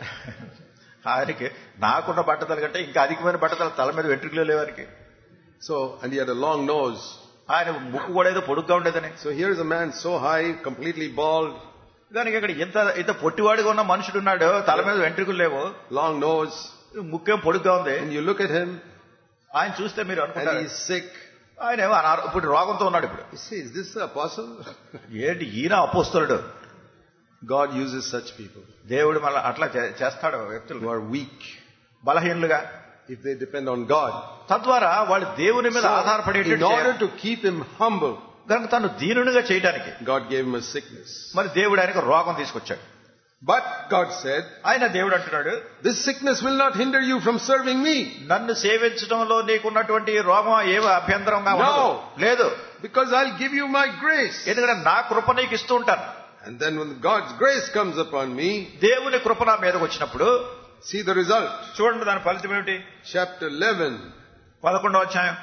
ఆయనకి నాకున్న బట్టతలు కంటే ఇంకా అధికమైన బట్టతలు తల మీద వెంట్రుకలు లేవారికి. So, and he had a long nose. ఆయన ముక్కు కూడా ఏదో పొడుగ్గా ఉండేదని. So here is a man so high, completely bald. దానికి ఇక్కడ ఇంత ఇంత పొట్టివాడిగా ఉన్న మనుషుడు ఉన్నాడు, తల మీద వెంట్రుకలు లేవు, long nose. ముక్కేం పొడుగ్గా ఉంది. And you look at him, ఆయన చూస్తే మీరు and అనుకుంటారు he's sick. ఆయన ఏమో అనారో- ఇప్పుడు రోగంతో ఉన్నాడు. ఇప్పుడు You see, is this the apostle? ఏంటి ఈయన అపోస్తలుడు? God uses such people దేవుడు మళ్ళీ అట్లా చే- చేస్తాడు వ్యక్తులు who are weak బలహీనులుగా, if they depend on God. తద్వారా వాళ్ళు దేవుని మీద So, in ఆధారపడేటట్టు order to keep him humble, కనుక తను దీనునిగా చేయడానికి God gave him a sickness. మరి దేవుడు ఆయనకు రోగం తీసుకొచ్చాడు. But God said, ఆయన దేవుడు అంటున్నాడు, this sickness will not hinder you from serving me. నన్ను సేవించడంలో నీకున్నటువంటి రోగం ఏమి అభ్యంతరంగా No. ఉండదు. లేదు, Because I'll give you my grace. ఎందుకంటే నా కృప నీకు ఇస్తూ ఉంటాను. And then when God's grace comes upon me, దేవుని కృప నా మీదకి వచ్చినప్పుడు see the result. చూడండి దాని ఫలితం ఏమిటి. Chapter eleven, పదకొండవ అధ్యాయం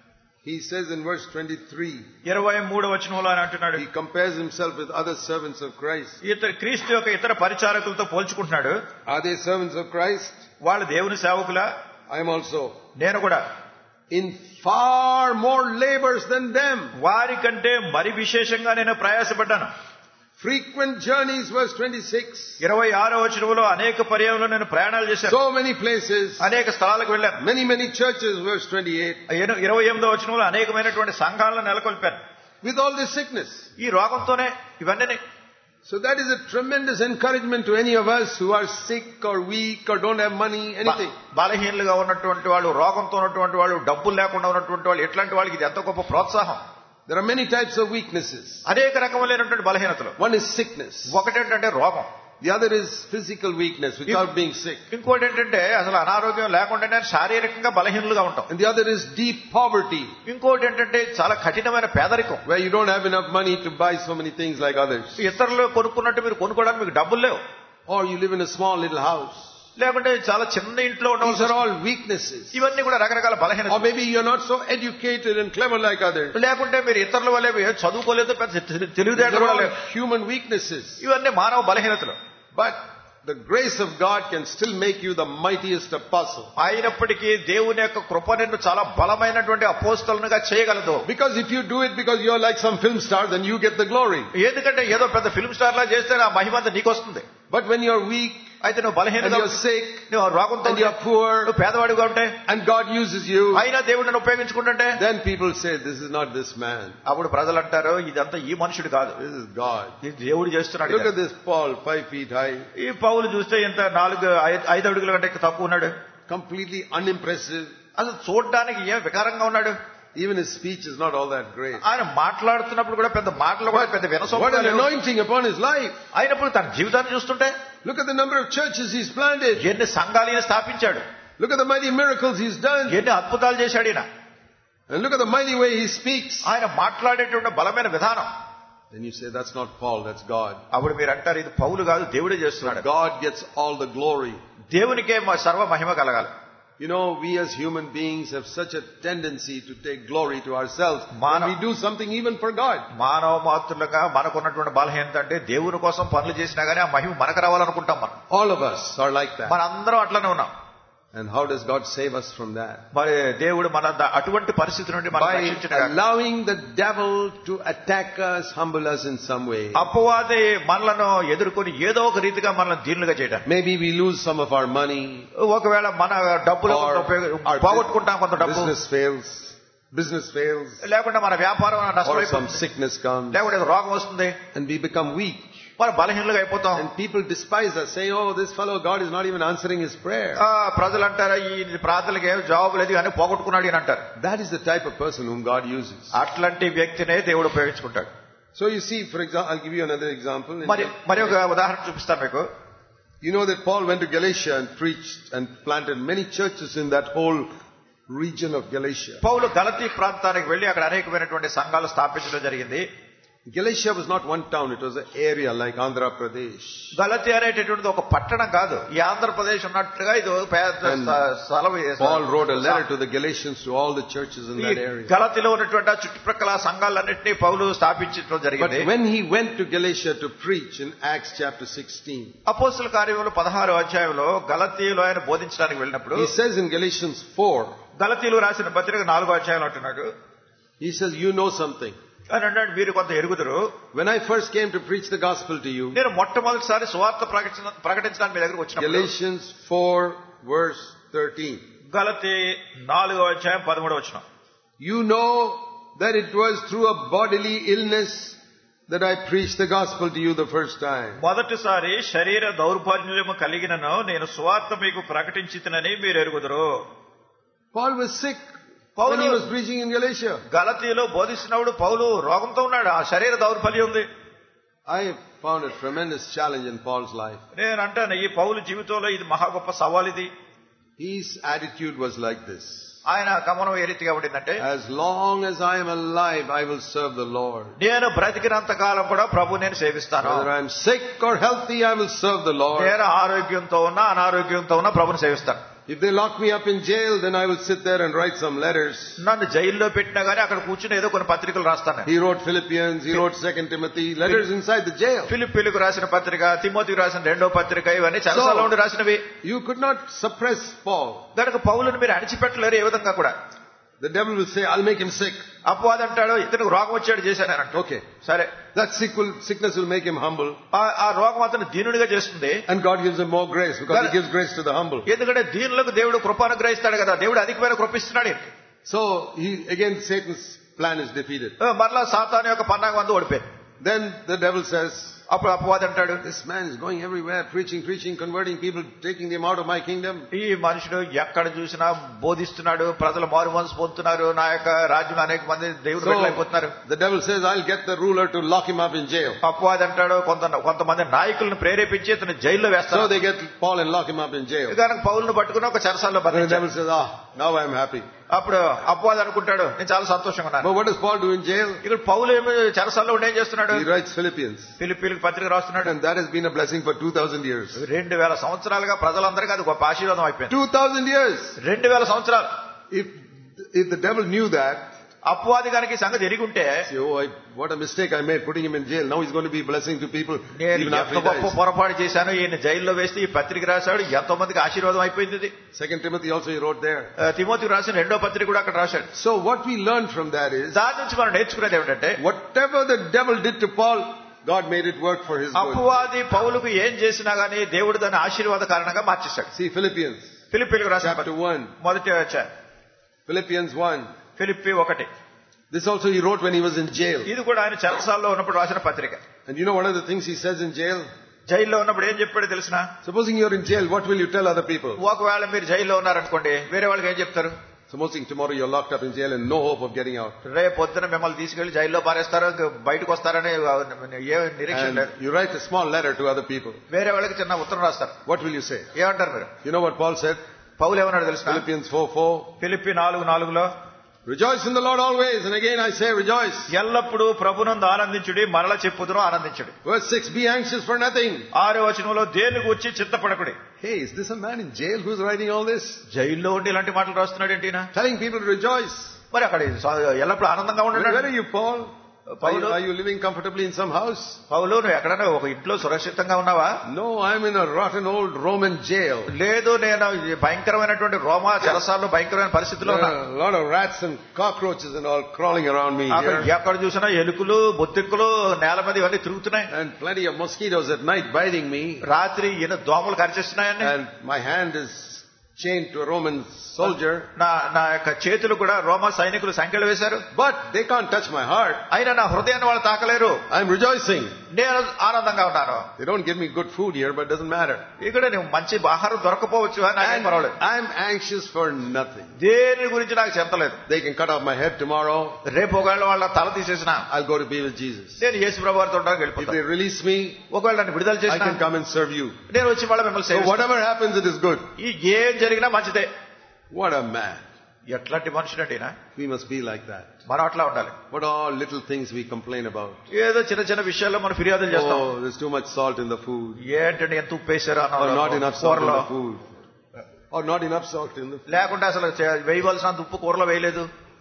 he says in verse twenty-three, ఇరవై మూడవ వచనంలో ఆయన అంటున్నాడు, he compares himself with other servants of Christ. ఇతర క్రీస్తు యొక్క ఇతర పరిచారకులతో పోల్చుకుంటున్నాడు. Are they servants of Christ? వాళ్ళు దేవుని సేవకులా? I am also. నేను కూడా In far more labors than them. వారి కంటే మరి విశేషంగా నేను ప్రయాసపడ్డాను. Frequent journeys, verse twenty-six. ఇరవై ఆరో వచనంలో అనేక పర్యాయంలో నేను ప్రయాణాలు చేశాను, So many places, అనేక స్థలాలకు వెళ్ళాను. many, many churches, verse twenty-eight. ఎన- ఇరవై ఎనిమిదో వచనంలో అనేకమైనటువంటి సంఘాలను నెలకొల్పాను. With all this sickness. ఈ రోగంతోనే ఇవన్నీ. So that is a tremendous encouragement to any of us who are sick or weak or don't have money, anything. బలహీనులుగా ఉన్నటువంటి వాళ్ళు, రోగంతో ఉన్నటువంటి వాళ్ళు, డబ్బులు లేకుండా ఉన్నటువంటి వాళ్ళు, ఇట్లాంటి వాళ్ళకి ఇది ఎంతో గొప్ప ప్రోత్సాహం. There are many types of weaknesses. అనేక రకములైనటువంటి బలహీనతలు. One is sickness. ఒకటేంటంటే రోగం, The other is physical weakness without being sick. ఇంకోటి ఏంటంటే అసలు అనారోగ్యం లేకుండానే శారీరకంగా బలహీనులుగా ఉంటాం. And the other is deep poverty, ఇంకోటి ఏంటంటే చాలా కఠినమైన పేదరికం, where you don't have enough money to buy so many things like others. ఇతరులు కొనుక్కున్నట్టు మీరు కొనుక్కోవడానికి మీకు డబ్బులు లేవు, Or you live in a small little house. లేకుంటే చాలా చిన్న ఇంట్లో These ఉండవలసి. are all weaknesses. ఇవన్నీ కూడా రకరకాల Or బలహీనతలు. maybe you're not so educated and clever like others. లేకుంటే మీరు ఇతరుల వల్ల చదువుకోలేదు, పెద్ద తెలి- These తెలివితేటలు are కూడా all లేవు. human weaknesses. ఇవన్నీ మానవ బలహీనతలు. But the grace of God can still make you the mightiest apostle. అయినప్పటికీ దేవుని యొక్క కృప నిన్ను చాలా బలమైనటువంటి అపోస్తలునిగా చేయగలదు. Because if you do it because you're like some film star, then you get the glory. ఎందుకంటే ఏదో పెద్ద ఫిల్మ్ స్టార్ లా చేస్తే ఆ మహిమ అంతా నీకు వస్తుంది. But when you're weak, అయితే నువ్వు and బలహీనంగా you're sick, నువ్వు రోగంతో and you're poor, నువ్వు పేదవాడిగా ఉంటే and God uses you, అయినా దేవుడు నన్ను ఉపయోగించుకుంటుంటే then people say, this is not this man. అప్పుడు ప్రజలు అంటారు ఇదంతా ఈ మనుషుడు కాదు, This is God. ఇది దేవుడు చేస్తున్నాడు. Look at this Paul, five feet high, ఈ పౌలు చూస్తే ఇంత నాలుగు ఐ- ఐదు అడుగుల కంటే తక్కువ ఉన్నాడు, completely unimpressive. అసలు చూడడానికి ఏం వికారంగా ఉన్నాడు. Even his speech is not all that great. ఆయన మాట్లాడుతున్నప్పుడు కూడా పెద్ద మాటలు కూడా పెద్ద What an వినసొంపుగా anointing upon his life. అయినప్పుడు తన జీవితాన్ని చూస్తుంటే Look at the number of churches he's planted. ఎన్ని సంఘాలు ఈయన స్థాపించాడు, Look at the mighty miracles he's done. ఎన్ని అద్భుతాలు చేశాడు ఈయన. And look at the mighty way he speaks. ఆయన మాట్లాడేటువంటి బలమైన విధానం. Then you say, that's not Paul, that's God. అప్పుడు మీరు అంటారు ఇది పౌలు కాదు, దేవుడే చేస్తున్నాడు. God gets all the glory. దేవునికే మ- సర్వ మహిమ కలగాలి. You know, we as human beings have such a tendency to take glory to ourselves Mano- when we do something even for God. మానవ మాతృలుగా మనకున్నటువంటి బలహీనత అంటే దేవుని కోసం పనులు చేసినా గానీ ఆ మహిమ మనకు రావాలనుకుంటాం మనం. All of us are like that. మనందరం అట్లనే ఉన్నాం. And how does God save us from that? మరి దేవుడు మన ద- అటువంటి పరిస్థితి నుండి మనం By రక్షించడం allowing the devil to attack us, humble us in some way. అపవాది మనలను ఎదుర్కొని ఏదో ఒక రీతిగా మనల్ని దీనులుగా చేయడం. Maybe we lose some of our money, ఒకవేళ మన డబ్బులు or కొంత ఉపయోగ- our పోగొట్టుకుంటాం కొంత డబ్బు, business fails, business fails, లేకుంటే మన వ్యాపారం or some నష్టమైపోతుంది, sickness comes, లేకుంటే ఏదో రోగం వస్తుంది, and we become weak. మనం బలహీనులుగా అయిపోతాం. And people despise us, saying, oh, this fellow, God is not even answering his prayer. ఆ, ప్రజలు అంటారా ఈ ప్రార్థనలకు ఏం జవాబు లేదు అని పోగొట్టుకున్నాడు అని అంటారు. That is the type of person whom God uses. అట్లాంటి వ్యక్తినే దేవుడు ఉపయోగించుకుంటాడు. So you see, for example, I'll give you another example. మరి మరి ఒక ఉదాహరణ చూపిస్తాను మీకు. You know that Paul went to Galatia and preached and planted many churches in that whole region of Galatia. పౌలు గలతీ ప్రాంతానికి వెళ్లి అక్కడ అనేకమైనటువంటి సంఘాలు స్థాపించడం జరిగింది. Galatia was not one town, it was an area like Andhra Pradesh. గలతీ అనేటటువంటిది ఒక పట్టణం కాదు, ఈ ఆంధ్రప్రదేశ్ ఉన్నట్టుగా ఇది ఒక పెద్ద And స్థ- స్థలం. Paul wrote a letter to the Galatians, to all the churches in that area. గలతీలో ఉన్నటువంటి ఆ చుట్టుప్రక్కల సంఘాలన్నింటినీ పౌలు స్థాపించడం But జరిగింది. when he went to Galatia to preach in Acts chapter sixteen, అపోస్తల కార్యములు పదహారు అధ్యాయంలో గలతీలో ఆయన బోధించడానికి వెళ్ళినప్పుడు he says in Galatians four, గలతీలు రాసిన పత్రిక నాలుగో అధ్యాయంలో అంటున్నాడు, he says, you know something. అని అన్నాడు మీరు కొంత ఎరుగుదురు, When I first came to preach the gospel to you, నేను మొట్టమొదటిసారి సువార్త ప్రకటించ ప్రకటించడానికి మీ దగ్గరకు వచ్చినప్పుడు Galatians four verse thirteen, గలతీ నాలుగో అధ్యాయం పదమూడవ వచనం, you know that it was through a bodily illness that I preached the gospel to you the first time. మొదటిసారి శరీర దౌర్బల్యము కలిగినను నేను సువార్త మీకు ప్రకటించితినని మీరు ఎరుగుదురు. Paul was sick Paul when he was- was preaching in Galatia. గలతీలో బోధిస్తున్నప్పుడు పౌలు రోగంతో ఉన్నాడు, ఆ శరీర దౌర్బల్యం ఉంది. I found a tremendous challenge in Paul's life. నేను అంటాను ఈ పౌలు జీవితంలో ఇది మహా గొప్ప సవాల్ ఇది. His attitude was like this: ఆయన గమనం ఏ రీతిగా ఉండిందంటే, as long as I am alive, I will serve the Lord. నేను బ్రతికినంత కాలం కూడా ప్రభు నేను సేవిస్తాను. Whether I am sick or healthy, I will serve the Lord. నేను ఆరోగ్యంతో ఉన్నా అనారోగ్యంతో ఉన్నా ప్రభుని సేవిస్తాను. If they lock me up in jail, then I will sit there and write some letters. నన్ను జైల్లో పెట్టినా గానీ అక్కడ కూర్చుని ఏదో కొన్ని పత్రికలు రాస్తాను. He wrote Philippians, he wrote Second Timothy, letters inside the jail. ఫిలిప్పీలకు రాసిన పత్రిక, తిమోతికి రాసిన రెండో పత్రిక, ఇవన్నీ చెరసాలలో ఉండి రాసినవి. You could not suppress Paul. గనక పౌలుని మీరు అణిచిపెట్టలేరు ఏ విధంగా కూడా. The devil will say, I'll make him sick. అపవాది అంటాడు ఇతనికి రోగం వచ్చాడు చేశాను అని అంటాడు. Okay. సరే, That sick will, sickness will make him humble. ఆ- ఆ రోగం అతను దీనుడిగా చేస్తుంది. And God gives him more grace because he gives grace to the humble. ఎందుకంటే దీనులకు దేవుడు కృపానుగ్రహిస్తాడు కదా, దేవుడు అధికమైన కృపిస్తున్నాడు. So he, again, Satan's plan is defeated. మరలా సాతాను యొక్క పన్నాగం అంతా ఓడిపోయింది. Then the devil says, అప్పుడు అపవాది అంటాడు this man is going everywhere, preaching, preaching, converting people, taking them out of my kingdom. ఈ మనుషుడు ఎక్కడ చూసినా బోధిస్తున్నాడు, ప్రజలు మారు మనసు పొందుతున్నారు, నా యొక్క రాజ్యంలో అనేక మంది దేవుడు బిడ్డలైపోతున్నారు. The devil says, I'll get the ruler to lock him up in jail. అపవాది అంటాడు కొంత కొంతమంది నాయకులను ప్రేరేపించి ఇతను జైల్లో So వేస్తారు. they get Paul and lock him up in jail. కనుక పౌలును పట్టుకుని ఒక చెరసాల్లో And the బంధించారు. devil says, ah, now I'm happy. అప్పుడు అపవాది అనుకుంటాడు నేను చాలా సంతోషంగా ఉన్నాను. But what does Paul do in jail? ఇక్కడ పౌలు ఏమి చెరసాల్లో ఉండి ఏం చేస్తున్నాడు? He writes Philippians. ఫిలిప్పీలకు పత్రిక రాస్తున్నాడు. And that has been a blessing for two thousand years. రెండు వేల సంవత్సరాలుగా ప్రజలందరికీ అది గొప్ప ఆశీర్వాదం అయిపోయింది. two thousand years. రెండు వేల సంవత్సరాలు. If, if the devil knew that, అపవాది కనుక ఈ సంగతి ఎరిగి ఉంటే, say, oh, I, what a mistake I made putting him in jail. Now he's going to be a blessing to people నేను even after ఎంత he గొప్ప dies. పొరపాటు చేశాను, ఈయన జైల్లో వేస్తే ఈ పత్రిక రాశాడు, ఎంతో మందికి ఆశీర్వాదం అయిపోయింది ఇది. Second Timothy also he wrote there. ఆ, తిమోతికి రాసిన రెండో పత్రిక కూడా అక్కడ రాశాడు. So what we learn from that is, దాని నుంచి మనం నేర్చుకునేది ఏమిటంటే, whatever the devil did to Paul God made it work for his good. అపవాది పౌలుకు ఏం చేసినా గానీ దేవుడు దాని ఆశీర్వాద కారణంగా మార్చేశాడు. See Philippians. ఫిలిప్పీలకు రాసిన Chapter one. మొదటి అధ్యాయం. Philippians one. ఫిలిప్పీ ఒకటి. This also he wrote when he was in jail. ఇది కూడా ఆయన చెరసాలలో ఉన్నప్పుడు రాసిన పత్రిక. And you know one of the things he says in jail? జైల్లో ఉన్నప్పుడు ఏం చెప్పాడు తెలిసిన? Supposing you're in jail, what will you tell other people? ఒకవేళ మీరు జైల్లో ఉన్నారనుకోండి, వేరే వాళ్ళకి ఏం చెప్తారు? Supposing tomorrow you're locked up in jail and no hope of getting out. రేపు పొద్దున మిమ్మల్ని తీసుకెళ్లి జైల్లో పారేస్తారు, బయటకు వస్తారని ఏ నిరీక్షణ లేదు. You write a small letter to other people. వేరే వాళ్ళకి చిన్న ఉత్తరం రాస్తారు. What will you say? ఏమంటారు మీరు? You know what Paul said? పౌలు ఏమన్నాడు తెలుసా? Philippians four four. ఫిలిప్పీ నాలుగు నాలుగులో Rejoice in the Lord always, and again I say rejoice. ఎల్లప్పుడూ ప్రభునందు ఆనందించుడి, మరల చెప్పుదును ఆనందించుడి. Verse six, be anxious for nothing. ఆరో వచనంలో దేని గురించి చింతపడకుడి. Hey, is this a man in jail who's writing all this? జైల్లో ఉండి ఇలాంటి మాటలు రాస్తున్నాడు ఏంటి? Telling people to rejoice. మరి అక్కడ ఎల్లప్పుడు ఆనందంగా Where ఉండండి. are you, Paul? Are you, are you living comfortably in some house? పౌలు నువ్వు ఎక్కడైనా ఒక ఇంట్లో సురక్షితంగా ఉన్నావా? No, I'm in a rotten old Roman jail. లేదు, నేను భయంకరమైనటువంటి రోమా చెరసాల్లో భయంకరమైన పరిస్థితిలో ఉన్నా. A lot of rats and cockroaches and all crawling around me here. ఎక్కడ చూసినా ఎలుకలు బొద్దింకులు నేల మీద ఇవన్నీ తిరుగుతున్నాయి. And plenty of mosquitoes at night biting me. రాత్రి ఈయన దోమలు కరిచేస్తున్నాయని. And my hand is chained to a Roman soldier. నా నా యొక్క చేతులు కూడా రోమా సైనికులు సంఖ్యలు వేశారు. But they can't touch my heart. అయినా నా హృదయాన్ని వాళ్ళు తాకలేరు. I'm rejoicing. నేను ఆనందంగా ఉన్నాను. They don't give me good food here, but it doesn't matter. ఇక్కడ నువ్వు మంచి ఆహారం దొరకపోవచ్చు, నాకేం పర్వాలేదు. I'm anxious for nothing. దేని గురించి నాకు చెంతలేదు. They can cut off my head tomorrow. రేపు ఒకవేళ వాళ్ళ తల తీసేసిన I'll go to be with Jesus. నేను యేసు ప్రభువు వారితో ఉండడానికి If వెళ్ళిపోతాను. they release me, ఒకవేళ నన్ను విడుదల I చేసిన can come and serve you. నేను వచ్చి వాళ్ళ మిమ్మల్ని So సేవిస్తాను. whatever happens, it is good. ఈ ఏం జరిగినా మంచిదే. What a man. ఎట్లాంటి మనుషులంటేనా? We must be like that. మనం అట్లా ఉండాలి. What all little things we complain about. ఏదో చిన్న చిన్న విషయాల్లో మనం ఫిర్యాదులు చేస్తాం. Oh, there's too much salt in the food. ఏంటంటే ఎంత ఉప్పు వేసారు Or not enough salt in కూరలో, the food. Or not enough salt in the food. లేకుంటే అసలు వేయవలసినంత ఉప్పు కూరలో వేయలేదు.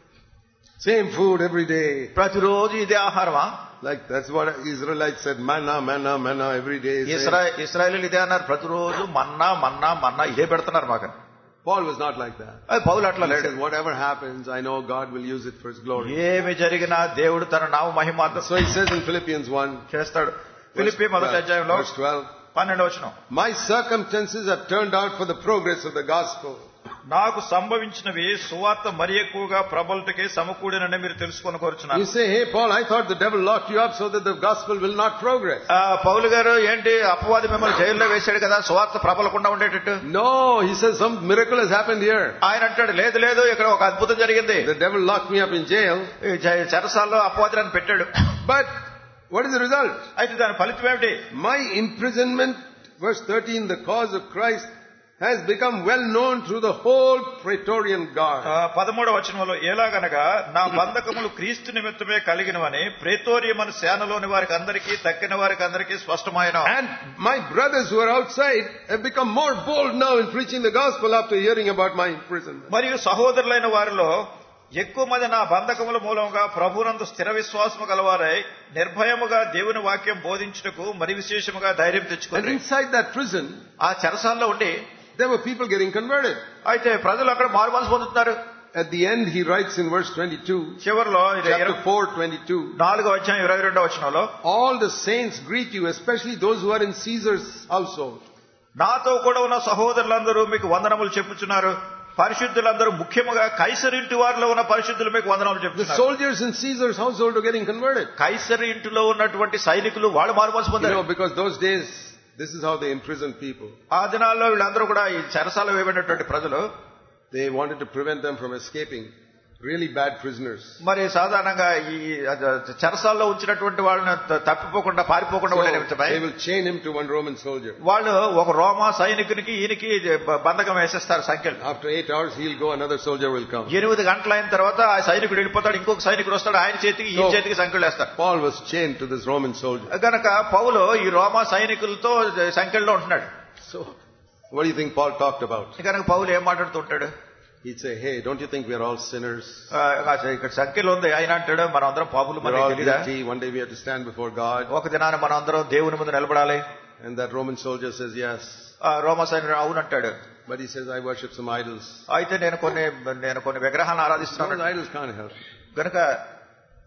Same food every day. ప్రతిరోజు ఇదే ఆహారమా? Like that's what Israelites said, manna, manna, manna every day. ఇస్రాయేలీలు ఇదే అన్నారు, ప్రతిరోజు మన్నా మన్నా మన్నా ఇదే పెడుతున్నారు మాకు. Paul was not like that. పౌలు అట్లా He లేడు. said, whatever happens, I know God will use it for His glory. ఏమి జరిగినా దేవుడు తన నామ మహిమార్థం So he says in Philippians one, చేస్తాడు. ఫిలిప్పీ మొదటి అధ్యాయంలో verse twelve, పన్నెండు వచనం, my circumstances have turned out for the progress of the gospel. నాకు సంభవించినవి సువార్త మరి ఎక్కువగా ప్రబలుటకే సమకూడినని మీరు తెలుసుకొని కోరుచున్నారు. You say, hey Paul, I thought the devil locked you up so that the gospel will not progress. పౌలు గారు ఏంటి అపవాది మిమ్మల్ని జైల్లో వేశాడు కదా సువార్త ప్రబలకుండా ఉండేటట్టు? No, he says some miracle has happened here. ఆయన అంటాడు, లేదు లేదు, ఇక్కడ ఒక అద్భుతం జరిగింది. The devil locked me up in jail. చెరసాల్లో అపవాది నన్ను పెట్టాడు. But what is the result? అయితే దాని ఫలితం ఏమిటి? My imprisonment, verse thirteen, the cause of Christ has become well known through the whole Praetorian Guard. పదమూడవ వచనంలో ఎలాగనగా నా బంధకములు క్రీస్తు నిమిత్తమే కలిగినవని ప్రేతోరియమను సేనలోని వారికి అందరికీ తక్కిన వారికి అందరికీ స్పష్టమైన. And my brothers who are outside have become more bold now in preaching the gospel after hearing about my imprisonment. మరియు సహోదరులైన వారిలో ఎక్కువ మంది నా బంధకముల మూలంగా ప్రభునందు స్థిర విశ్వాసము గలవారై నిర్భయముగా దేవుని వాక్యం బోధించుటకు మరి విశేషముగా ధైర్యం తెచ్చుకున్నారు. And inside that prison, ఆ చెరసాల్లో ఉండి there were people getting converted. అయితే ప్రజలు అక్కడ మారుమనసు పొందుతున్నారు. At the end, he writes in verse twenty-two, చివరిలో chapter four, twenty-two, నాలుగో అధ్యాయం ఇరవై రెండో వచనంలో, all the saints greet you, especially those who are in Caesar's household. నాతో కూడా ఉన్న సహోదరులందరూ మీకు వందనములు చెప్పుచున్నారు. పరిశుద్ధులందరూ ముఖ్యముగా కైసరు ఇంటి వారిలో ఉన్న పరిశుద్ధులు మీకు వందనములు The చెప్తున్నారు. soldiers in Caesar's household are getting converted. కైసరు ఇంటిలో ఉన్నటువంటి సైనికులు వాళ్ళు మారుమనసు You పొందారు. know, because those days, this is how they imprisoned people. ఆ దినాల్లో వీళ్ళందరూ కూడా ఈ చెరసాల వేయబడినటువంటి ప్రజలు They wanted to prevent them from escaping. Really bad prisoners. మరి సాధారణంగా ఈ చెరసాల్లో ఉంచినటువంటి వాళ్ళని తప్పిపోకుండా పారిపోకుండా ఉండే నిమిత్తమై They will chain him to one Roman soldier. వాళ్ళు ఒక రోమా సైనికునికి ఈయనకి బంధకం వేసేస్తారు సంఖ్యలు. After eight hours, he'll go, another soldier will come. ఎనిమిది గంటల అయిన తర్వాత ఆ సైనికుడు వెళ్ళిపోతాడు, ఇంకొక సైనికుడు వస్తాడు, ఆయన చేతికి ఈ చేతికి సంఖ్యలు వేస్తారు. Paul was chained to this Roman soldier. కనుక పౌలు ఈ రోమా సైనికులతో సంఖ్యల్లో ఉంటున్నాడు. So, what do you think Paul talked about? కనుక పౌలు ఏం మాట్లాడుతుంటాడు? He'd say, hey, don't you think we are all sinners? ఇక్కడ సంఖ్యలో ఉంది, ఆయన అంటాడు మనం అందరం పాపులు, We're all guilty. One day we have to stand before God. ఒక దినాన మనం అందరం దేవుని ముందు నిలబడాలి. And that Roman soldier says, yes. రోమా సైనికుడు అవునంటాడు. But he says, I worship some idols. అయితే నేను కొన్ని నేను కొన్ని విగ్రహాలను ఆరాధిస్తున్నాను. Those idols can't help. కనుక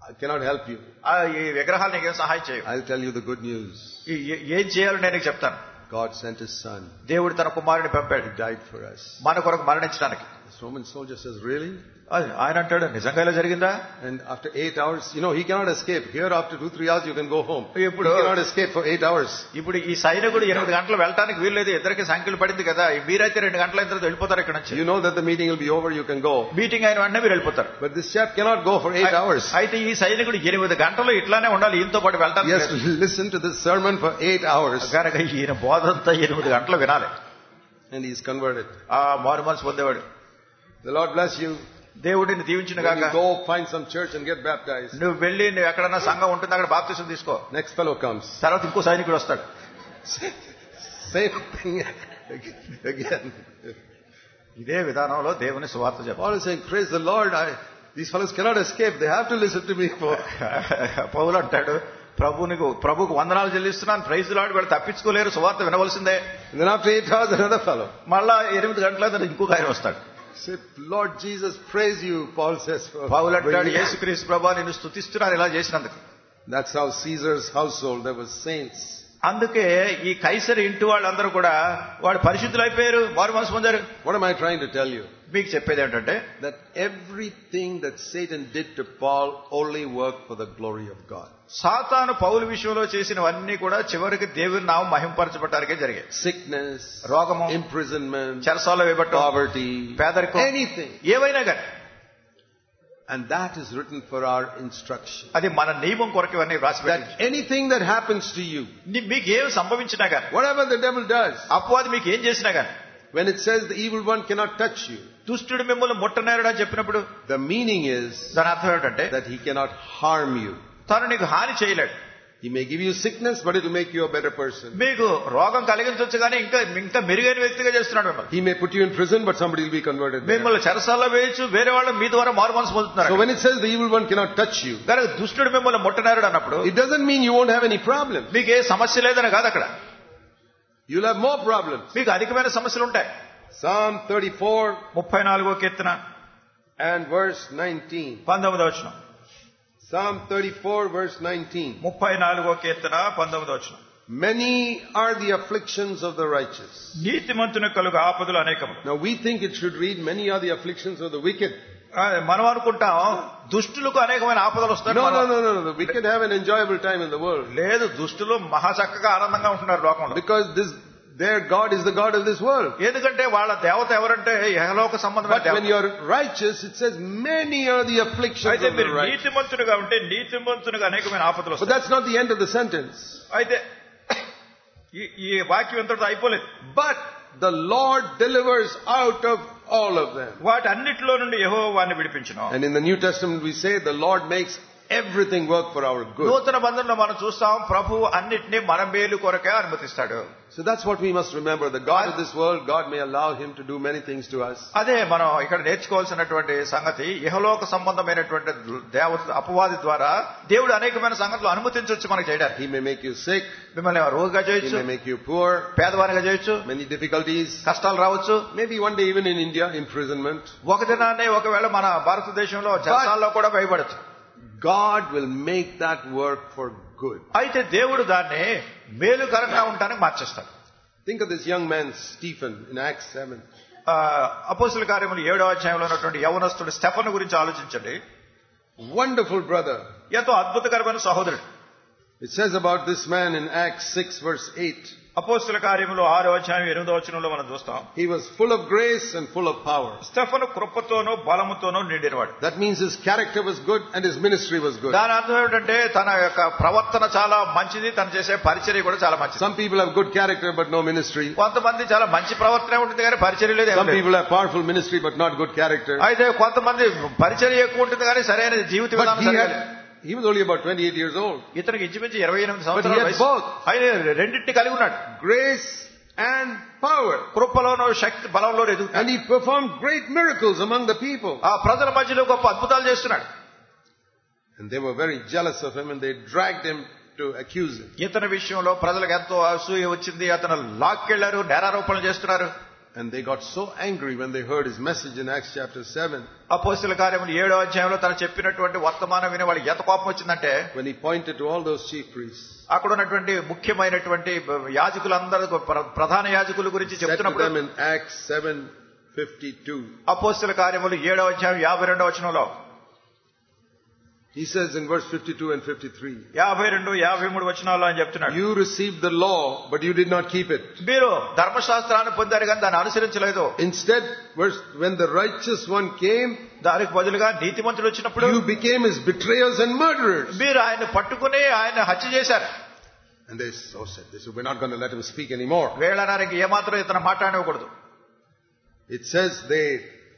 I cannot help you. ఆ ఈ విగ్రహాలు నీకేం సహాయం చేయవు. I'll tell you the good news. ఈ- ఏ- ఏం చేయాలో నేను నీకు చెప్తాను. God sent His Son. దేవుడు తన కుమారుని పంపాడు He died for us. మన కొరకు మరణించడానికి. This Roman soldier says, really? అది ఆయన అంటాడు, నిజంగా ఇలా జరిగిందా? And after eight hours, you know, he cannot escape. Here after two, three hours, you can go home. He ఇప్పుడు cannot escape for eight hours. ఇప్పుడు ఈ సైనికుడు ఎనిమిది గంటలు వెళ్ళడానికి వీల్లేదు, ఇద్దరికి సంఖ్యలు పడింది కదా, మీరైతే రెండు గంటల తర్వాత వెళ్ళిపోతారు ఇక్కడ నుంచి. You know that the meeting will be over, you can go. Meeting అయిన వెంటనే మీరు వెళ్ళిపోతారు. But this chap cannot go for eight hours. అయితే ఈ సైనికుడు ఎనిమిది గంటలు ఇట్లానే ఉండాలి, ఈయనతో పాటు He వెళ్ళటానికి has to listen to this sermon for eight hours. కనుక ఈయన బోధంతా ఎనిమిది గంటలు వినాలి. And he is converted. ఆ మారు మనసు పొందేవాడు. The Lord bless you. దేవుడిని దీవించిన When కాక. you go find some church and get baptized. నువ్వు వెళ్ళి నువ్వు ఎక్కడన్నా సంఘం ఉంటుంది అక్కడ బాప్తిసం తీసుకో. Next fellow comes. తర్వాత ఇంకో సైనికుడు వస్తాడు. Same thing again. ఇదే విధానంలో దేవుని సువార్త చెప్పాలి. Paul is saying, praise the Lord. I, these fellows cannot escape. They have to listen to me for. పౌలు అంటాడు, ప్రభునికి ప్రభుకు వందనాలు చెల్లిస్తున్నాను, ప్రైజ్ లార్డ్, వాళ్ళు తప్పించుకోలేరు, సువార్త వినవలసిందే. And then after eight hours, another fellow. మళ్ళా ఎనిమిది గంటల ఇంకొక ఆయన వస్తాడు. Say, Lord Jesus, praise you, Paul says. పౌలు అంటాడు, యేసుక్రీస్తు ప్రభువా నిన్ను స్తుతిస్తున్నాను ఇలా చేసినందుకు. That's how Caesar's household, there were saints. అందుకే ఈ కైసరి ఇంటి వాళ్ళందరూ కూడా వాడు పరిశుద్ధులు అయిపోయారు, మారు మనసు పొందారు. What am I trying to tell you? మీకు చెప్పేది ఏంటంటే, That everything that Satan did to Paul only worked for the glory of God. సాతాను పౌలు విషయంలో చేసినవన్నీ కూడా చివరికి దేవుని నామం మహింపరచబడటానికే జరిగాయి. Sickness, రోగము, imprisonment, చెరసాలలో వేయబడటం, poverty, పేదరికం, anything. ఏవైనా కానీ. And that is written for our instruction. అది మన నియమం కొరకు ఇవన్నీ వ్రాసి That anything that happens to you, మీకు ఏం సంభవించినా కానీ, whatever the devil does, అపవాది మీకు ఏం చేసినా కానీ, when it says the evil one cannot touch you, దుష్టుడు మిమ్మల్ని ముట్టనేరడా చెప్పినప్పుడు the meaning is దాని అర్థం ఏంటంటే, that he cannot harm you. తను నీకు హాని చేయలేడు. He may give you sickness, but it will make you a better person. మీకు రోగం కలిగించవచ్చు కానీ ఇంకా ఇంకా మెరుగైన వ్యక్తిగా చేస్తున్నాడు మిమ్మల్ని. He may put you in prison, but somebody will be converted there. మిమ్మల్ని చెరసాల్లో వేయచ్చు, వేరే వాళ్ళు మీ ద్వారా మారు మనసు పొందుతున్నారు. So when it says the evil one cannot touch you, కానీ దుష్టుడు మిమ్మల్ని ముట్టనేరడు అన్నప్పుడు it doesn't mean you won't have any problems. మీకు ఏ సమస్య లేదని కాదు, అక్కడ You'll have more problems. మీకు అధికమైన సమస్యలు ఉంటాయి. Psalm thirty-four ముప్పై నాలుగో కీర్తన and verse nineteen. పంతొమ్మిదో వచనం. Psalm thirty-four verse nineteen. ముప్పై నాలుగో కీర్తన పంతొమ్మిదో వచనం. Many are the afflictions of the righteous. నీతిమంతుని కలుగు ఆపదలు అనేకము. Now we think it should read, many are the afflictions of the wicked. మనం అనుకుంటాం దుష్టులకు అనేకమైన ఆపదలు వస్తాయి. No, no, no, no, no. The wicked have an enjoyable time in the world. లేదు, దుష్టులు మహా చక్కగా ఆనందంగా ఉంటున్నారు లోకంలో. Because this, their God is the God of this world. ఎందుకంటే వాళ్ళ దేవత ఎవరంటే యెహోవాకు సంబంధమైన But when దేవత. you're righteous, it says many are the afflictions అయితే of the మీరు righteous. నీతిమంతుడుగా ఉంటే నీతిమంతునిగా అనేకమైన ఆపదలు But వస్తాయి. that's not the end of the sentence. అయితే ఈ- ఈ వాక్యం ఎంతటితో అయిపోలేదు. But the Lord delivers out of all of them. వాటి అన్నిటిలో నుండి యెహోవా వారిని విడిపించును. And in the New Testament we say the Lord makes everything work for our good. నూతన బంధంలో మనం చూస్తాం, ప్రభువు అన్నిటినీ మన మేలు కొరకే అనుమతిస్తాడు. So that's what we must remember. The God of this world, God may allow him to do many things to us. అదే మనం ఇక్కడ నేర్చుకోవాల్సినటువంటి సంగతి. ఇహలోక సంబంధమైనటువంటి దేవత అపవాది ద్వారా దేవుడు అనేకమైన సంగతులు అనుమతించవచ్చు మనకు చేయడానికి. He may make you sick. మిమ్మల్ని రోగిగా He చేయొచ్చు, may make you poor. పేదవానిగా చేయొచ్చు, Many difficulties. కష్టాలు రావచ్చు. Maybe one day even in India, imprisonment. ఒక దినాన్ని ఒకవేళ మన భారతదేశంలో చెరసాల్లో కూడా వేయబడచ్చు. God will make that work for good. అయితే దేవుడు దాన్ని మేలుకరంగా ఉండడానికి మార్చేస్తాడు. Think of this young man Stephen in Acts seven. అపోస్తుల కార్యములు ఏడో అధ్యాయంలో ఉన్నటువంటి యవనస్తుడు స్టెఫను గురించి ఆలోచించండి. Wonderful brother. ఎంతో అద్భుతకరమైన సహోదరుడు. It says about this man in Acts six verse eight. అపోస్తుల కార్యములు ఆరో అధ్యాయం ఎనిమిదో వచనంలో మనం చూస్తాం. He was full of grace and full of power. Stephen కృపతోనూ బలముతోనూ నిండినవాడు. That means his character was good and his ministry was good. దాని అర్థం ఏమిటంటే తన యొక్క ప్రవర్తన చాలా మంచిది, తను చేసే పరిచర్య కూడా చాలా మంచిది. Some people have good character but no ministry. కొంతమంది చాలా మంచి ప్రవర్తన ఉంటుంది కానీ పరిచర్య లేదు. Some people have powerful ministry but not good character. అయితే కొంతమంది పరిచర్య ఎక్కువ ఉంటుంది కానీ సరైన జీవిత But విధానం he సరిగా had, లేదు. he was only about twenty-eight years old. ఇతనికి ఇంచుమించు ఇరవై ఎనిమిది But he సంవత్సరాల had వయసు. both. ఆయన రెండింటిని కలిగి ఉన్నాడు. Grace and power. కృపలోనూ Shakti బలంలో ఎదుగుతాడు. And he performed great miracles among the people. ఆ ప్రజల మధ్యలో గొప్ప అద్భుతాలు చేస్తున్నాడు. And they were very jealous of him and they dragged him to accuse him. ఇతని విషయంలో ప్రజలకు ఎంతో అసూయ వచ్చింది. అతను లాక్కెళ్లారు, నేరారోపణలు చేస్తున్నారు. And they got so angry when they heard his message in Acts chapter seven. అపోస్తలుల కార్యములు ఏడో అధ్యాయంలో తను చెప్పినటువంటి వర్తమానం విని వాళ్ళకి ఎంత కోపం వచ్చిందంటే, when he pointed to all those chief priests, అక్కడ ఉన్నటువంటి ముఖ్యమైనటువంటి యాజకులందరూ ప్రధాన యాజకుల గురించి చెప్తున్నప్పుడు said to them in Acts seven fifty-two. అపోస్తలుల కార్యములు ఏడో అధ్యాయం యాభై రెండో వచనంలో he says in verse fifty-two and fifty-three, యాభై రెండు యాభై మూడు వచనాల్లో ఆయన చెప్తున్నాడు, you received the law but you did not keep it. మీరు ధర్మశాస్త్రాన్ని పొందారు కానీ దాన్ని అనుసరించలేదు. Instead, when the righteous one came, దానికి బదులుగా నీతిమంతుడు వచ్చినప్పుడు you became his betrayers and murderers. మీరు ఆయన పట్టుకుని ఆయన హత్య చేశారు. And they so said, they said, we're not going to let him speak anymore. వేళనారికి ఏమాత్రం ఇతను మాట్లాడకూడదు. It says they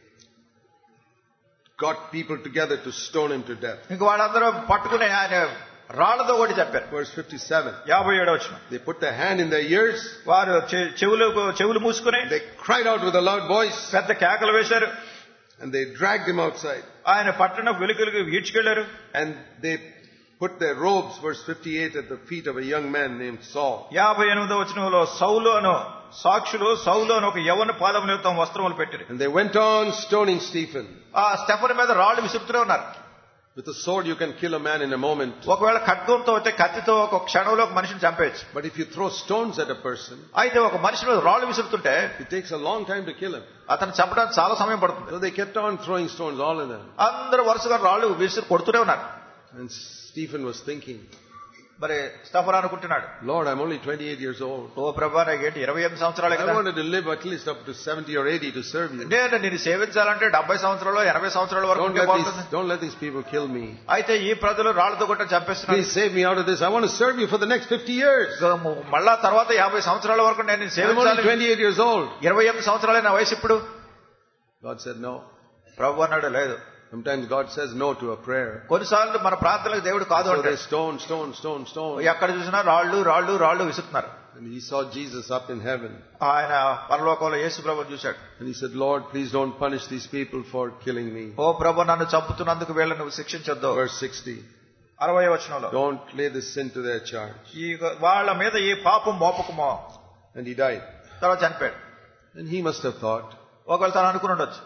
got people together to stone him to death. ఇంక వాళ్ళందరూ పట్టుకుని ఆయన రాళ్లతో కొట్టి చంపారు. Verse fifty-seven. యాభై ఏడో వచనం. They put their hand in their ears. వారు చెవులు చెవులు మూసుకుని they cried out with a loud voice. పెద్ద కేకలు వేశారు. And they dragged him outside. ఆయన పట్టణ వెలుకలకు ఈడ్చుకెళ్లారు. And they put their robes, verse fifty-eight, at the feet of a young man named Saul. యాభై ఎనిమిదో వచనంలో సౌలు అను సాక్షులు సౌలు అని ఒక యవన పాదముల తమ వస్త్రములు పెట్టారు. And they went on stoning Stephen. ఆ స్టెఫెను మీద రాళ్లు విసురుతూనే ఉన్నారు. With a sword you can kill a man in a moment. ఒకవేళ ఖడ్గంతో అయితే కత్తితో ఒక క్షణంలో ఒక మనిషిని చంపేయచ్చు. But if you throw stones at a person, అయితే ఒక మనిషి మీద రాళ్లు విసురుతుంటే it takes a long time to kill him. అతను చంపడానికి చాలా సమయం పడుతుంది. So they kept on throwing stones, all of them. అందరూ వరుసగా రాళ్లు విసురు కొడుతూనే ఉన్నారు. And Stephen was thinking, మరి స్టెఫెను అనుకుంటున్నాడు, Lord, I'm only twenty-eight years old. ఓ ప్రభువా నాకు ఏంటి ఇరవై ఎనిమిది సంవత్సరాలే కదా. I wanted to live at least up to seventy or eighty to serve you. నేను నిన్ను సేవించాలంటే డెబ్బై సంవత్సరాలు ఎనభై సంవత్సరాల వరకు Don't let these, don't let these people kill me. అయితే ఈ ప్రజలు రాళ్లతో కొట్టి చంపేస్తున్నారు. Please save me out of this. I want to serve you for the next fifty years. మళ్ళా తర్వాత యాభై సంవత్సరాల వరకు నేను నిన్ను I'm only సేవించాలి. twenty-eight years old. ఇరవై ఎనిమిది సంవత్సరాలే నా వయసు ఇప్పుడు. God said no. ప్రభు అన్నాడు లేదు. Sometimes God says no to a prayer. కొన్నిసార్లు మన ప్రార్థనలకు దేవుడు కాదు So అంటే they stone, stone, stone, stone. ఎక్కడ చూసినా రాళ్లు రాళ్లు రాళ్లు విసురుతున్నారు. And he saw Jesus up in heaven. ఆయన పరలోకంలో యేసు ప్రభువుని చూశాడు. And he said, Lord, please don't punish these people for killing me. ఓ ప్రభు నన్ను చంపుతున్నందుకు వీళ్ళని నువ్వు శిక్షించొద్దు. Verse sixty. అరవై వచనంలో Don't lay this sin to their charge. ఈ వాళ్ళ మీద ఈ పాపం మోపకమో. And he died. తర్వాత చనిపోయాడు. And he must have thought, ఒకవేళ తను అనుకుని ఉండొచ్చు,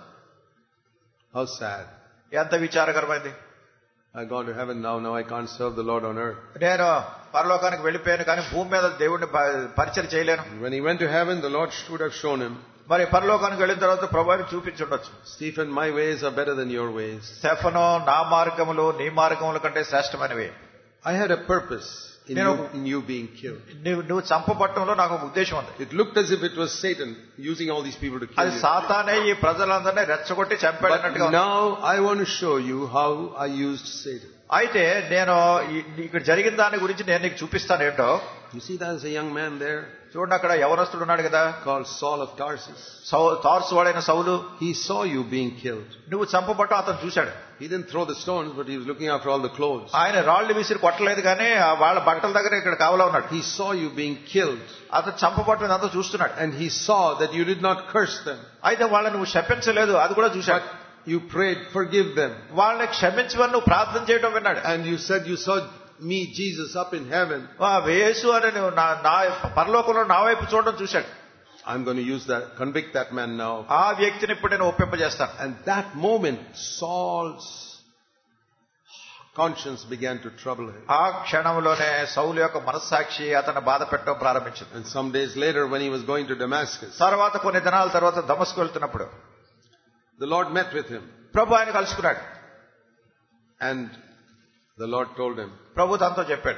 how sad. ఎంత విచారకరమైంది. I've gone to heaven now, now I can't serve the Lord on earth. నేను పరలోకానికి వెళ్ళిపోయాను కానీ భూమి మీద దేవుడిని పరిచయం చేయలేను. When he went to heaven, the Lord would have shown him, మరి పరలోకానికి వెళ్ళిన తర్వాత ప్రభువుని చూపించుండొచ్చు. Stephen, my ways are better than your ways. Stephen నా మార్గములు నీ మార్గముల కంటే శ్రేష్టమైనవి. I had a purpose in you, in you being killed. నువ్వు నువ్వు చంపబట్టంలో నాకు ఒక ఉద్దేశం ఉంది. It looked as if it was Satan using all these people to kill అది you. సాతానే ఈ ప్రజలందరినీ రెచ్చగొట్టి చంపాడు But అన్నట్టుగా. now I want to show you how I used Satan. అయితే నేను ఇక్కడ జరిగిన దాని గురించి నేను నీకు చూపిస్తాను ఏంటో. You see, there's a young man there చూడండి, అక్కడ యవనస్తుడు ఉన్నాడు కదా, called Saul of Tarsus. తార్సు వాడైన సౌలు. He saw you being killed. నువ్వు చంపబట్టం అతను చూశాడు. He didn't throw the stones, but he was looking after all the clothes. ఆయన రాళ్లు విసిరి కొట్టలేదు కానీ వాళ్ళ బట్టల దగ్గర ఇక్కడ కావలా ఉన్నాడు. He saw you being killed. అతను చంపబట్టం అంతా చూస్తున్నాడు. And he saw that you did not curse them. అయితే వాళ్ళని నువ్వు శపించలేదు, అది కూడా చూశాడు. You prayed, forgive them. వాళ్ళని క్షమించమని నువ్వు ప్రార్థన చేయడం విన్నాడు. And you said you saw me, Jesus, up in heaven. యేసు అని నువ్వు నా పరలోకంలో నా వైపు చూడడం చూశాడు. I'm going to use that, convict that man now. ఆ వ్యక్తిని ఇప్పుడు నేను ఒప్పింపజేస్తాను. And that moment, Saul's conscience began to trouble him. ఆ క్షణంలోనే సౌలు యొక్క మనస్సాక్షి అతను బాధ పెట్టడం ప్రారంభించింది. And some days later, when he was going to Damascus, తర్వాత కొన్ని దినాల తర్వాత దమస్కు వెళ్తున్నప్పుడు the Lord met with him. ప్రభు ఆయన కలుసుకున్నాడు. And the Lord told him, ప్రభు తనతో చెప్పాడు.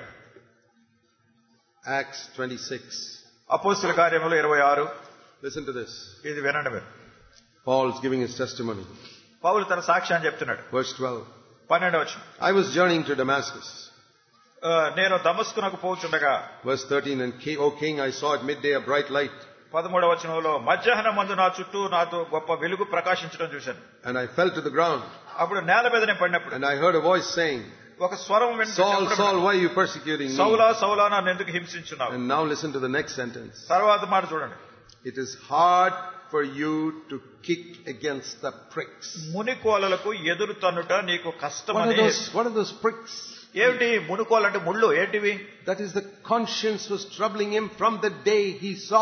Acts twenty-six. అపోస్తలుల కార్యములు ఇరవై ఆరు. Listen to this. ఇది వినండి మీరు. Paul's giving his testimony. పౌలు తన సాక్ష్యాన్ని చెప్తున్నాడు. Verse twelve. పన్నెండు వచనం. I was journeying to Damascus. నేను దమస్కునకు పోచుండగా. Verse thirteen. And O king, I saw at midday a bright light. పదమూడవ వచనంలో మధ్యాహ్నం మందు నా చుట్టూ నాతో గొప్ప వెలుగు ప్రకాశించడం చూశాను. And I fell to the ground. అప్పుడు నేల మీద నేను పడినప్పుడు And I heard a voice saying, ఒక స్వరం Saul, Saul, why are you persecuting me? సౌలా సౌలా నన్ను ఎందుకు హింసించున్నావు? And now listen to the next sentence. తర్వాత మాట చూడండి. It is hard for you to kick against the pricks. మునికోలలకు ఎదురు తన్నుట నీకు కష్టమని. What are those, what are those pricks? ఏమిటి మునుకోలు అంటే ముళ్ళు ఏంటివి? That is, the conscience was troubling him from the day he saw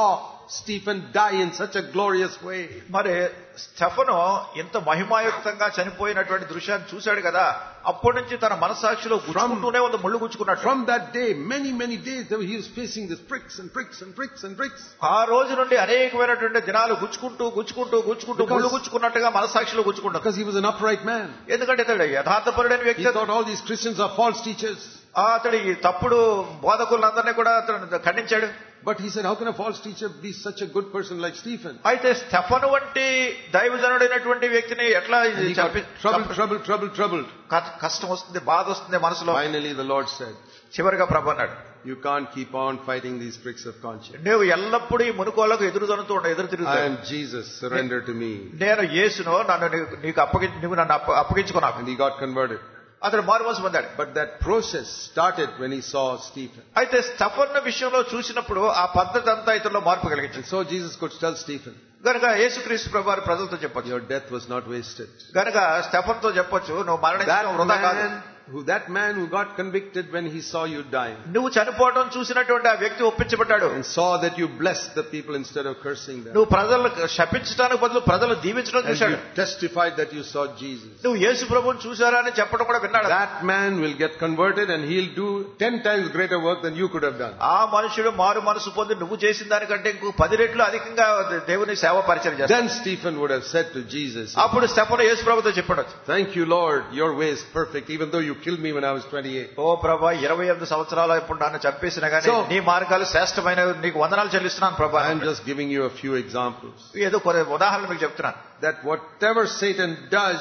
Stephen die in such a glorious way. మరి స్టెఫను ఇంత మహిమాయుక్తంగా చనిపోయినటువంటి దృశ్యాన్ని చూశాడు కదా, అప్పటి నుంచి తన మనసాక్షిలో గుచ్చుకుంటూనే ఉంది, ముళ్ళు గుచ్చుకున్నాడు. From that day, many many days he was facing this pricks and pricks and pricks and pricks. ఆ రోజు నుండి అనేకమైనటువంటి దినాలు గుచ్చుకుంటూ గుచ్చుకుంటూ గుచ్చుకుంటూ ముళ్ళు గుచ్చుకున్నట్టుగా మనసాక్షిలో గుచ్చుకుంటాడు. Because he was an upright man. ఎందుకంటే ఇతడు యథార్థపరుడైన వ్యక్తి. He thought all these Christians are false teachers. అతడు ఈ తప్పుడు బోధకులందరినీ కూడా అతను ఖండించాడు. But he said, how can a false teacher be such a good person like Stephen? అయితే స్టెఫను వంటి దైవజనుడైనటువంటి వ్యక్తిని ఎట్లా trouble trouble trouble troubled. కష్టం వస్తుంది, బాధ వస్తుంది మనసులో. Finally the Lord said, చివరిగా ప్రభు అన్నాడు, you can't keep on fighting these pricks of conscience. నువ్వు ఎల్లప్పుడూ ఈ మునుకోలకు ఎదురుదొనుతూ ఉండ ఎదురు తిరుగుతావు. I am Jesus, surrender to me. నేను యేసును, నన్ను నీకు అప్పగించి నువ్వు నన్ను అప్పగించుకున్నావు. And he got converted. అతడు మారుమనసు పొందాడు. But that process started when he saw Stephen. అయితే స్టెఫను విషయంలో చూసినప్పుడు ఆ పద్ధతి అంతా ఇతరులో మార్పు కలిగించింది. So Jesus could tell Stephen, గనుక యేసుక్రీస్తు ప్రభువారు ప్రజలతో చెప్పొచ్చు, your death was not wasted. గనుక స్టెఫన్తో చెప్పొచ్చు, నువ్వు మరణించడం వృధా కాదు. Who that man who got convicted when he saw you dying, నువ్వు చనిపోవడం చూసినటువంటి ఆ వ్యక్తి ఒప్పించబడ్డాడు. and saw that you blessed the people instead of cursing them. నువ్వు ప్రజలకు శపించడానికి బదులు ప్రజలు దీవించడం చూశాడు. You testified that you saw Jesus. నువ్వు యేసు ప్రభువుని చూశారా అని చెప్పడం కూడా విన్నాడు. That man will get converted and he'll do ten times greater work than you could have done. ఆ మనుషుడు మారు మనసు పొంది నువ్వు చేసిన దానికంటే ఇంకో పది రెట్లు అధికంగా దేవుని సేవ పరిచయం చేస్తాడు. Then Stephen would have said to Jesus, అప్పుడు స్టెఫను యేసు ప్రభువుతో చెప్పాడు, thank you Lord, your way is perfect, even though you killed me when I was twenty-eight. ఓ ప్రభా, ఇరవై ఎనిమిది సంవత్సరాలు ఇప్పుడు నన్ను చంపేసినా గానీ నీ మార్గాలు శ్రేష్టమైన, నీకు వందనాలు చెల్లిస్తున్నాను ప్రభా. I am just giving you a few examples. ఏదో కొన్ని ఉదాహరణలు మీకు చెప్తున్నాను. That whatever Satan does,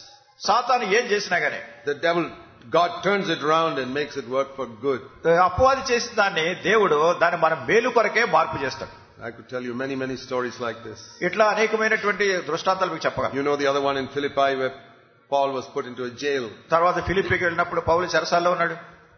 సాతాను ఏం చేసినా గానీ the devil, God turns it around and makes it work for good. అపవాది చేసిన దాన్ని దేవుడు దాన్ని మన మేలు కొరకే మార్పు చేస్తాడు. I could tell you many many stories like this. ఇట్లా అనేకమైనటువంటి దృష్టాంతాలు మీకు చెప్పగలను. You know the other one in Philippi where Paul was put into a jail. తర్వాత ఫిలిప్పీకి వెళ్ళినప్పుడు పౌలు చెరసాల్లో ఉన్నాడు.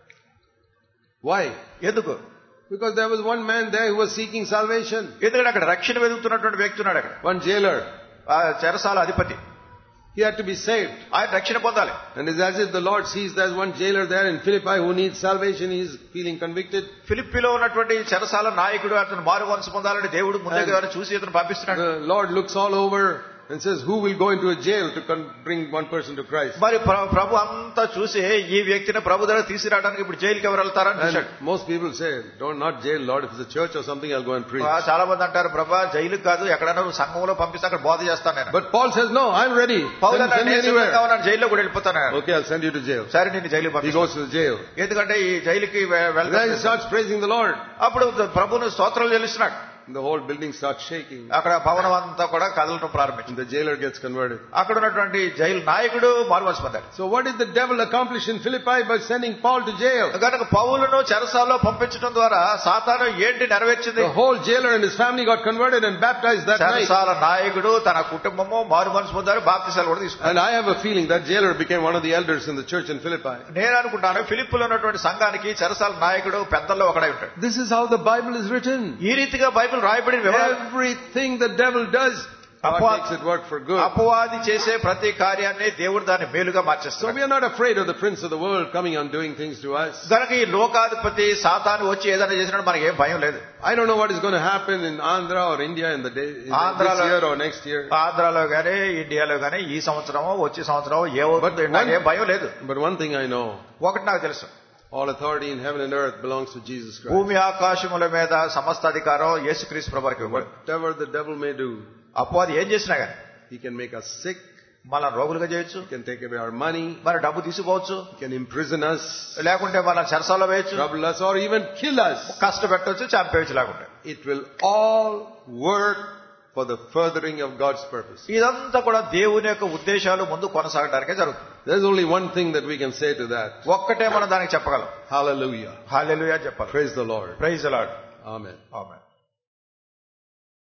Why? ఎందుకు? Because there was one man there who was seeking salvation. ఎందుకంటే అక్కడ రక్షణ వెతుకుతున్నటువంటి వ్యక్తి ఉన్నాడు అక్కడ. One jailer. ఆ చెరసాల అధిపతి. He had to be saved. ఆయన రక్షణ పొందాలి. And it's as if the Lord sees there's one jailer there in Philippi who needs salvation. He is feeling convicted. ఫిలిప్పీలో ఉన్నటువంటి చెరసాల నాయకుడు అతను మారు మనసు పొందాలని దేవుడు ముందే చూసి అతను పంపిస్తున్నాడు. The Lord looks all over and says, who will go into a jail to bring one person to Christ? మరి ప్రభు అంతా చూసి ఈ వ్యక్తిని ప్రభు దగ్గర తీసుకురావడానికి ఇప్పుడు జైలుకి ఎవరు వెళ్తారని చూశాడు. Most people say, don't not jail, Lord, if it's a church or something I'll go and preach. చాలా మంది అంటారు, ప్రభా జైలుకి కాదు, ఎక్కడైనా నువ్వు సంఘంలో పంపిస్తే అక్కడ బోధ చేస్తాను నేను. But Paul says, no, I'm ready. పౌలు అన్నాడు, జైల్లో కూడా వెళ్ళిపోతాను. Okay, I'll send you to jail. సరే నేను జైలు పంపిస్తాను. He goes to the jail. ఎందుకంటే ఈ జైలుకి వెళ్తాను. Then he starts praising the Lord. అప్పుడు ప్రభువును స్తోత్రాలు చెల్లిస్తున్నాడు. The whole building starts shaking. అక్కడ భవనం అంతా కూడా కదలటం ప్రారంభించింది. The jailer gets converted. అక్కడ ఉన్నటువంటి జైలు నాయకుడు మారుమనసు పొందాడు. So what did the devil accomplish in Philippi by sending Paul to jail? కనుక పౌలును చెరసాలలో పంపించడం ద్వారా సాతాను ఏంటి నెరవేర్చింది? The whole jailer and his family got converted and baptized that night. చెరసాల నాయకుడు తన కుటుంబము మారుమనసు పొందారు, బాప్తిసాలు కూడా తీసుకున్నారు. And I have a feeling that jailer became one of the elders in the church in Philippi. నేను అనుకుంటాను ఫిలిప్పులో ఉన్నటువంటి సంఘానికి చెరసాల నాయకుడు పెద్దల్లో ఒకడై ఉంటాడు. This is how the Bible is written. ఈ రీతిగా బైబిల్ రాయబడిన వివరణ. Everything the devil does, God makes it work for good. అపవాది చేసే ప్రతి కార్యాన్ని దేవుడు దాన్ని మేలుగా మార్చేస్తాడు. So we are not afraid of the prince of the world coming and doing things to us. కనుక ఈ లోకాధిపతి సాతాను వచ్చి ఏదైనా చేసినప్పుడు మనకి ఏం భయం లేదు. I don't know what is going to happen in Andhra or India in the day in this year or next year. ఆంధ్రాలో గానీ ఇండియాలో గానీ ఈ సంవత్సరమో వచ్చే సంవత్సరమో ఏమవుతుందో నాకు ఏం భయం లేదు. But one thing I know. ఒకటి నాకు తెలుసు. All authority in heaven and earth belongs to Jesus Christ. భూమి ఆకాశముల మీద సమస్త అధికారం యేసుక్రీస్తు ప్రభువుకి ఇవ్వబడింది. Whatever the devil may do, అపవాది ఏం చేసినా గానీ he can make us sick. మన రోగులుగా చేయొచ్చు. He can take away our money. మన డబ్బు తీసుకోవచ్చు. He can imprison us. లేకుంటే మన చెరసాలలో వేయచ్చు. Trouble us or even kill us. కష్టపెట్టవచ్చు, చంపేయచ్చు. లేకుంటే it will all work for the furthering of God's purpose. ఇదంతా కూడా దేవుని యొక్క ఉద్దేశాలు ముందు కొనసాగడానికే జరుగుతుంది. There's only one thing that we can say to that. ఒక్కటే మనం దానికి చెప్పగలం. Hallelujah. హల్లెలూయా చెప్పాలి. Praise the Lord. Praise the lord. Amen. Amen.